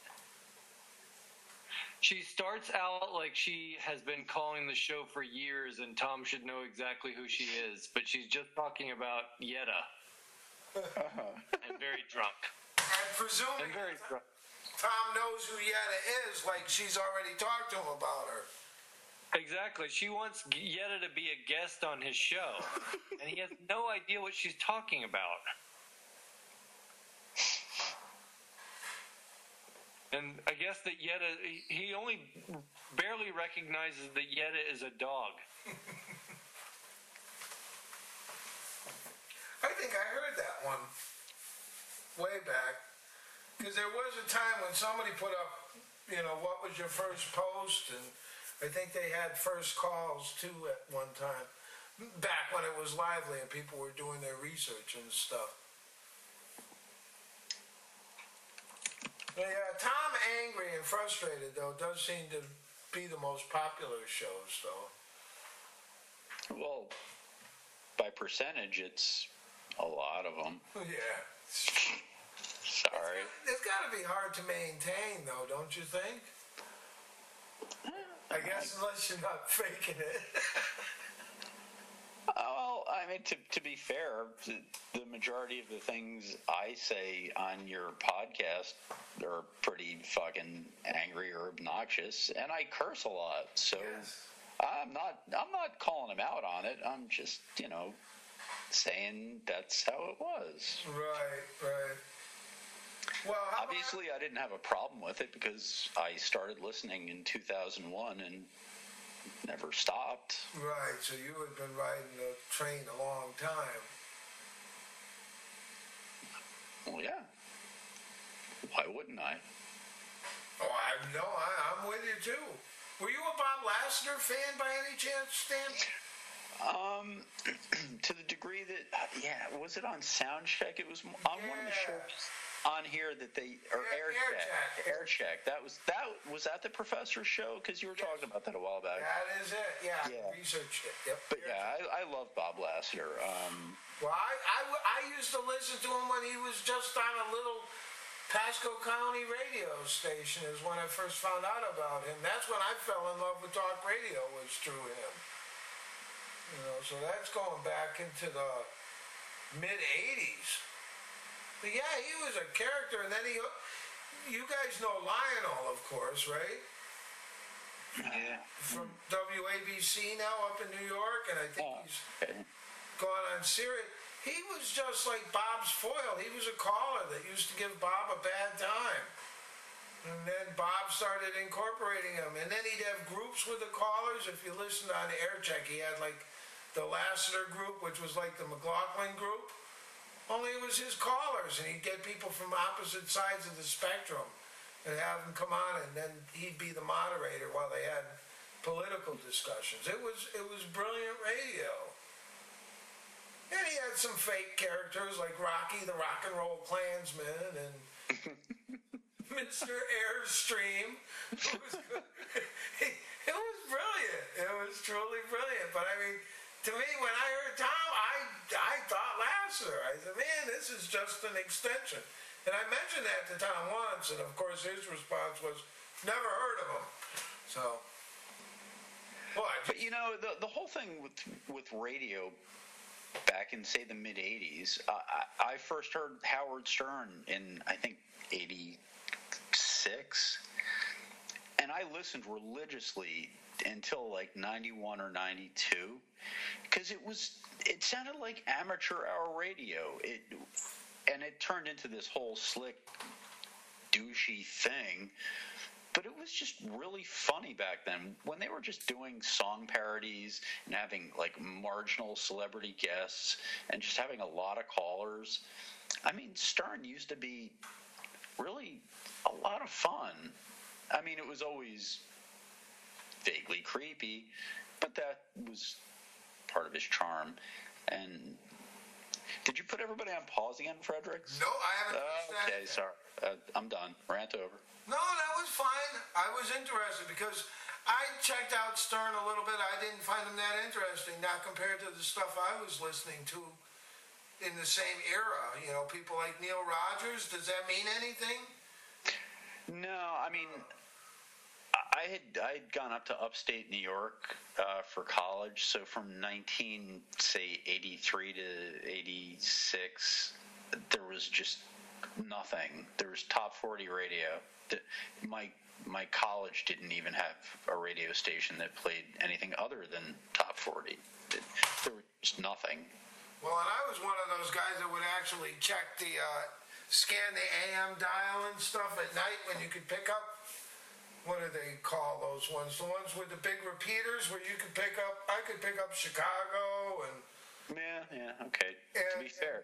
She starts out like she has been calling the show for years, and Tom should know exactly who she is, but she's just talking about Yetta. And very drunk. And presuming And very drunk. Tom knows who Yetta is, like she's already talked to him about her. Exactly. She wants Yetta to be a guest on his show, and he has no idea what she's talking about. And I guess that Yetta, he only barely recognizes that Yetta is a dog. I think I heard that one way back. Because there was a time when somebody put up, what was your first post? And I think they had first calls too at one time. Back when it was lively and people were doing their research and stuff. But yeah, Tom Angry and Frustrated, though, does seem to be the most popular shows, though. Well, by percentage, it's a lot of them. Yeah. Sorry. It's got to be hard to maintain, though, don't you think? I guess unless you're not faking it. Well, I mean, to be fair, the majority of the things I say on your podcast are pretty fucking angry or obnoxious, and I curse a lot. So yes. I'm not calling him out on it. I'm just, saying that's how it was. Right. Well, obviously, I didn't have a problem with it because I started listening in 2001 and never stopped. Right, so you had been riding the train a long time. Well, yeah. Why wouldn't I? Oh, I'm with you too. Were you a Bob Lassiter fan by any chance, Stan? To the degree that, was it on Soundcheck? It was on one of the shows on here that Air Check. That was that the Professor's show? Because you were talking about that a while back. That is it. Yeah. Researched it. Yep. But I love Bob Lassiter. Well, I used to listen to him when he was just on a little Pasco County radio station. Is when I first found out about him. That's when I fell in love with talk radio. Was through him. So that's going back into the mid '80s. But yeah, he was a character, and then you guys know Lionel, of course, right? Yeah. From WABC now up in New York, and I think he's gone on Sirius. He was just like Bob's foil. He was a caller that used to give Bob a bad time. And then Bob started incorporating him. And then he'd have groups with the callers. If you listened on Air Check, he had like the Lassiter group, which was like the McLaughlin group. Only it was his callers, and he'd get people from opposite sides of the spectrum and have them come on, and then he'd be the moderator while they had political discussions. It was brilliant radio. And he had some fake characters like Rocky the Rock and Roll Klansman and Mr. Airstream. It was brilliant. It was truly brilliant. But I mean, to me, when I heard Tom, I thought Lassiter. I said, man, this is just an extension. And I mentioned that to Tom once, and of course his response was, never heard of him. So, what? But the whole thing with radio back in, say, the mid '80s, I first heard Howard Stern in, I think, '86, and I listened religiously until like 91 or 92, because it sounded like amateur hour radio. And it turned into this whole slick, douchey thing. But it was just really funny back then when they were just doing song parodies and having like marginal celebrity guests and just having a lot of callers. I mean, Stern used to be really a lot of fun. I mean, it was always vaguely creepy, but that was part of his charm. And did you put everybody on pause again, Frederick? No, I haven't. Okay, sorry. I'm done. Rant over. No, that was fine. I was interested because I checked out Stern a little bit. I didn't find him that interesting, not compared to the stuff I was listening to in the same era. You know, people like Neil Rogers. Does that mean anything? No, I mean, I'd gone up to upstate New York for college. So from 1983 to 86, there was just nothing. There was top 40 radio. My college didn't even have a radio station that played anything other than top 40. There was just nothing. Well, and I was one of those guys that would actually check scan the AM dial and stuff at night when you could pick up, what do they call those ones? The ones with the big repeaters where you could pick up, I could pick up Chicago and... Yeah, okay. To be fair,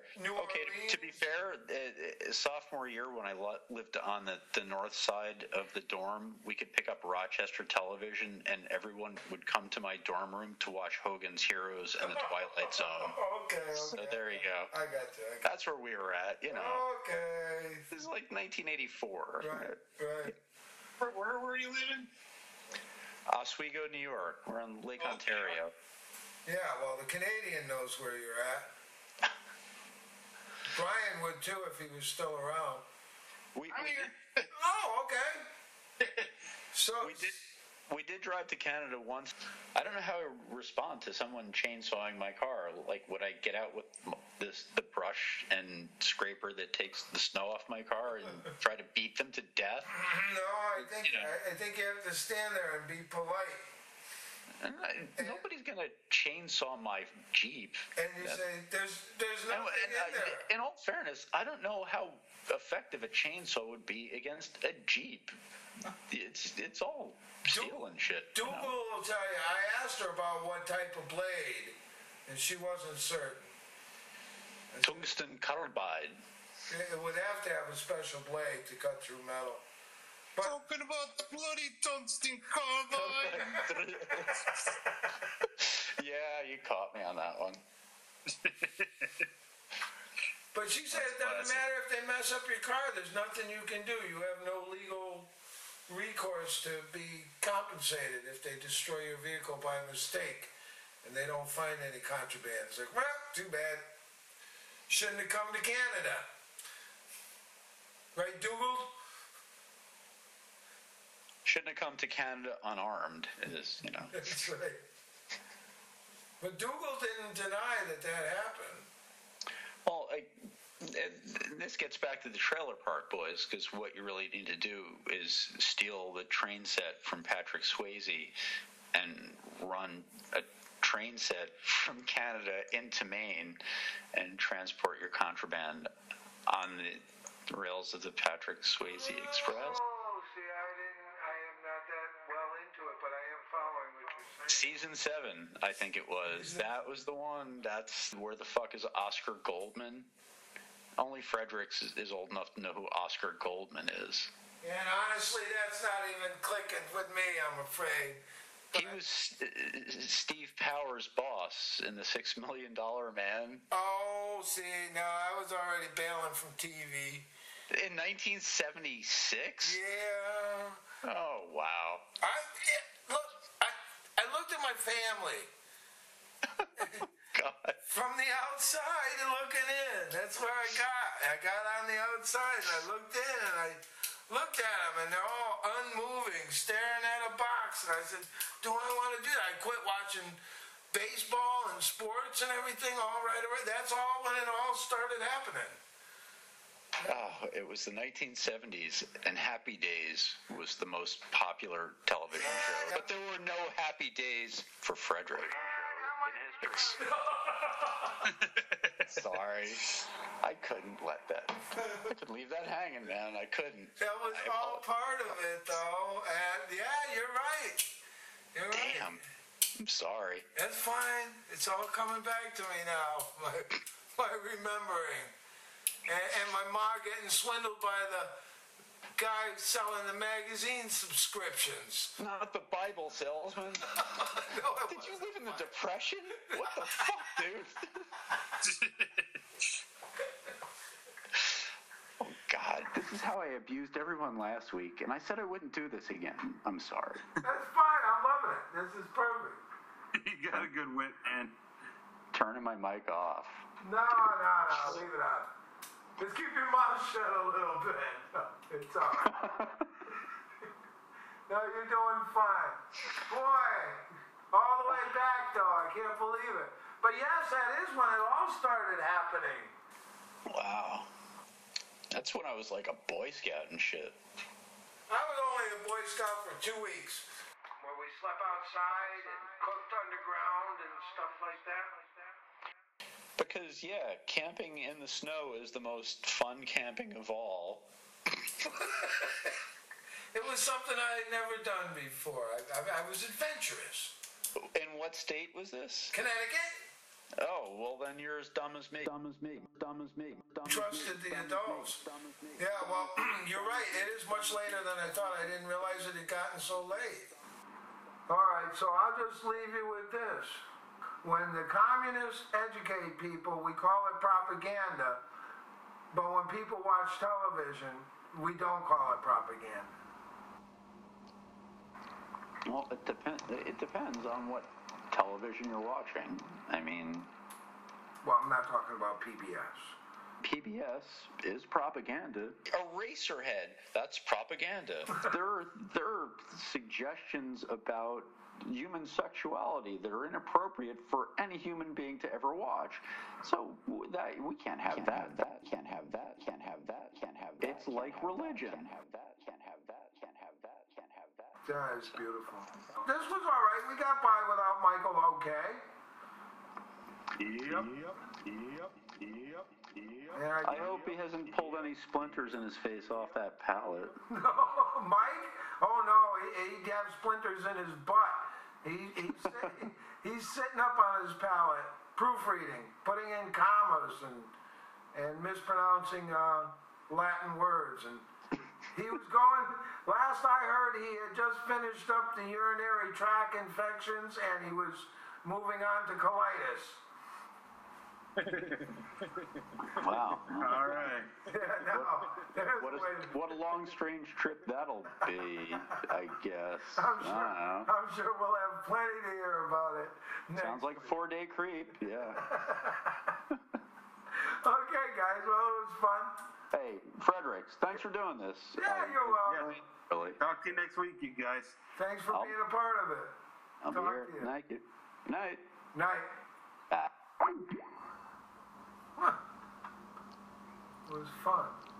sophomore year when I lived on the north side of the dorm, we could pick up Rochester television, and everyone would come to my dorm room to watch Hogan's Heroes and the Twilight Zone. Okay. So there you go. I got you. That's where we were at, you know. Okay. This is like 1984. Right. Where were you living? Oswego, New York. We're on Lake Ontario. Yeah, well, the Canadian knows where you're at. Brian would too if he was still around. Oh, okay. So we did drive to Canada once. I don't know how I would respond to someone chainsawing my car. Like, would I get out with the brush and scraper that takes the snow off my car and try to beat them to death? No, I think you have to stand there and be polite. Nobody's going to chainsaw my Jeep. And you say, there's nothing in there. In all fairness, I don't know how effective a chainsaw would be against a Jeep. It's all steel and shit. Dougal will tell you, I asked her about what type of blade, and she wasn't certain. Tungsten carbide. It would have to have a special blade to cut through metal. But, talking about the bloody tungsten carbide. Yeah, you caught me on that one. But she said it doesn't matter if they mess up your car. There's nothing you can do. You have no legal recourse to be compensated if they destroy your vehicle by mistake and they don't find any contraband. It's like, well, too bad. Shouldn't have come to Canada. Right, Dougal? Shouldn't have come to Canada unarmed, is, you know. That's right. But Dougal didn't deny that happened. Well, this gets back to the Trailer Park Boys, because what you really need to do is steal the train set from Patrick Swayze and run a train set from Canada into Maine and transport your contraband on the rails of the Patrick Swayze Express. Season 7, I think it was. That was the one. That's where the fuck is Oscar Goldman? Only Fredericks is old enough to know who Oscar Goldman is. And honestly, that's not even clicking with me, I'm afraid. He was Steve Powers' boss in The $6 Million Man. Oh, see, no, I was already bailing from TV. In 1976? Yeah. Oh, wow. I looked at my family. God. From the outside and looking in. That's where I got. I got on the outside and I looked in and I looked at them and they're all unmoving, staring at a box. And I said, do I want to do that? I quit watching baseball and sports and everything all right away. That's all when it all started happening. Oh, it was the 1970s, and Happy Days was the most popular television show. But there were no Happy Days for Frederick. Sorry. I couldn't let that. I could leave that hanging, man. I couldn't. That was all part of it, though. And yeah, you're right. You're right. Damn. I'm sorry. That's fine. It's all coming back to me now. My remembering. And my ma getting swindled by the guy selling the magazine subscriptions. Not the Bible salesman. No, Did you live in the Depression? What the fuck, dude? Oh, God. This is how I abused everyone last week, and I said I wouldn't do this again. I'm sorry. That's fine. I'm This is perfect. You got a good wit, man. Turning my mic off. No, leave it on. Just keep your mouth shut a little bit. It's all right. No, you're doing fine. Boy, all the way back, though. I can't believe it. But yes, that is when it all started happening. Wow. That's when I was like a Boy Scout and shit. I was only a Boy Scout for 2 weeks. Where we slept outside and cooked underground and stuff like that. Because, yeah, camping in the snow is the most fun camping of all. It was something I had never done before. I was adventurous. In what state was this? Connecticut? Oh, well then you're as dumb as me. Trusted the adults. Yeah, well, you're right. It is much later than I thought. I didn't realize it had gotten so late. All right, so I'll just leave you with this. When the communists educate people, we call it propaganda. But when people watch television, we don't call it propaganda. Well, it depends on what television you're watching. I mean... Well, I'm not talking about PBS. PBS is propaganda. Eraserhead, that's propaganda. there are suggestions about human sexuality that are inappropriate for any human being to ever watch. So that we can't have that. Can't have that. It's like religion. Can't have that. That is beautiful. This was all right. We got by without Michael okay. Yep. I hope he hasn't pulled any splinters in his face off that pallet. No, Mike? Oh, no. He'd have splinters in his butt. He's sitting up on his pallet, proofreading, putting in commas and mispronouncing Latin words. And he was going... Last I heard, he had just finished up the urinary tract infections, and he was moving on to colitis. Wow. All right. Yeah, no. What a long, strange trip that'll be, I guess. I'm sure we'll have plenty to hear about it. Sounds like a 4-day creep, yeah. Okay, guys. Well, it was fun. Hey, Fredericks, thanks for doing this. Yeah, you're welcome. Yeah, really. Talk to you next week, you guys. Thanks for being a part of it. I'll be here. Thank you. Night. Night. Bye. Huh. It was fun.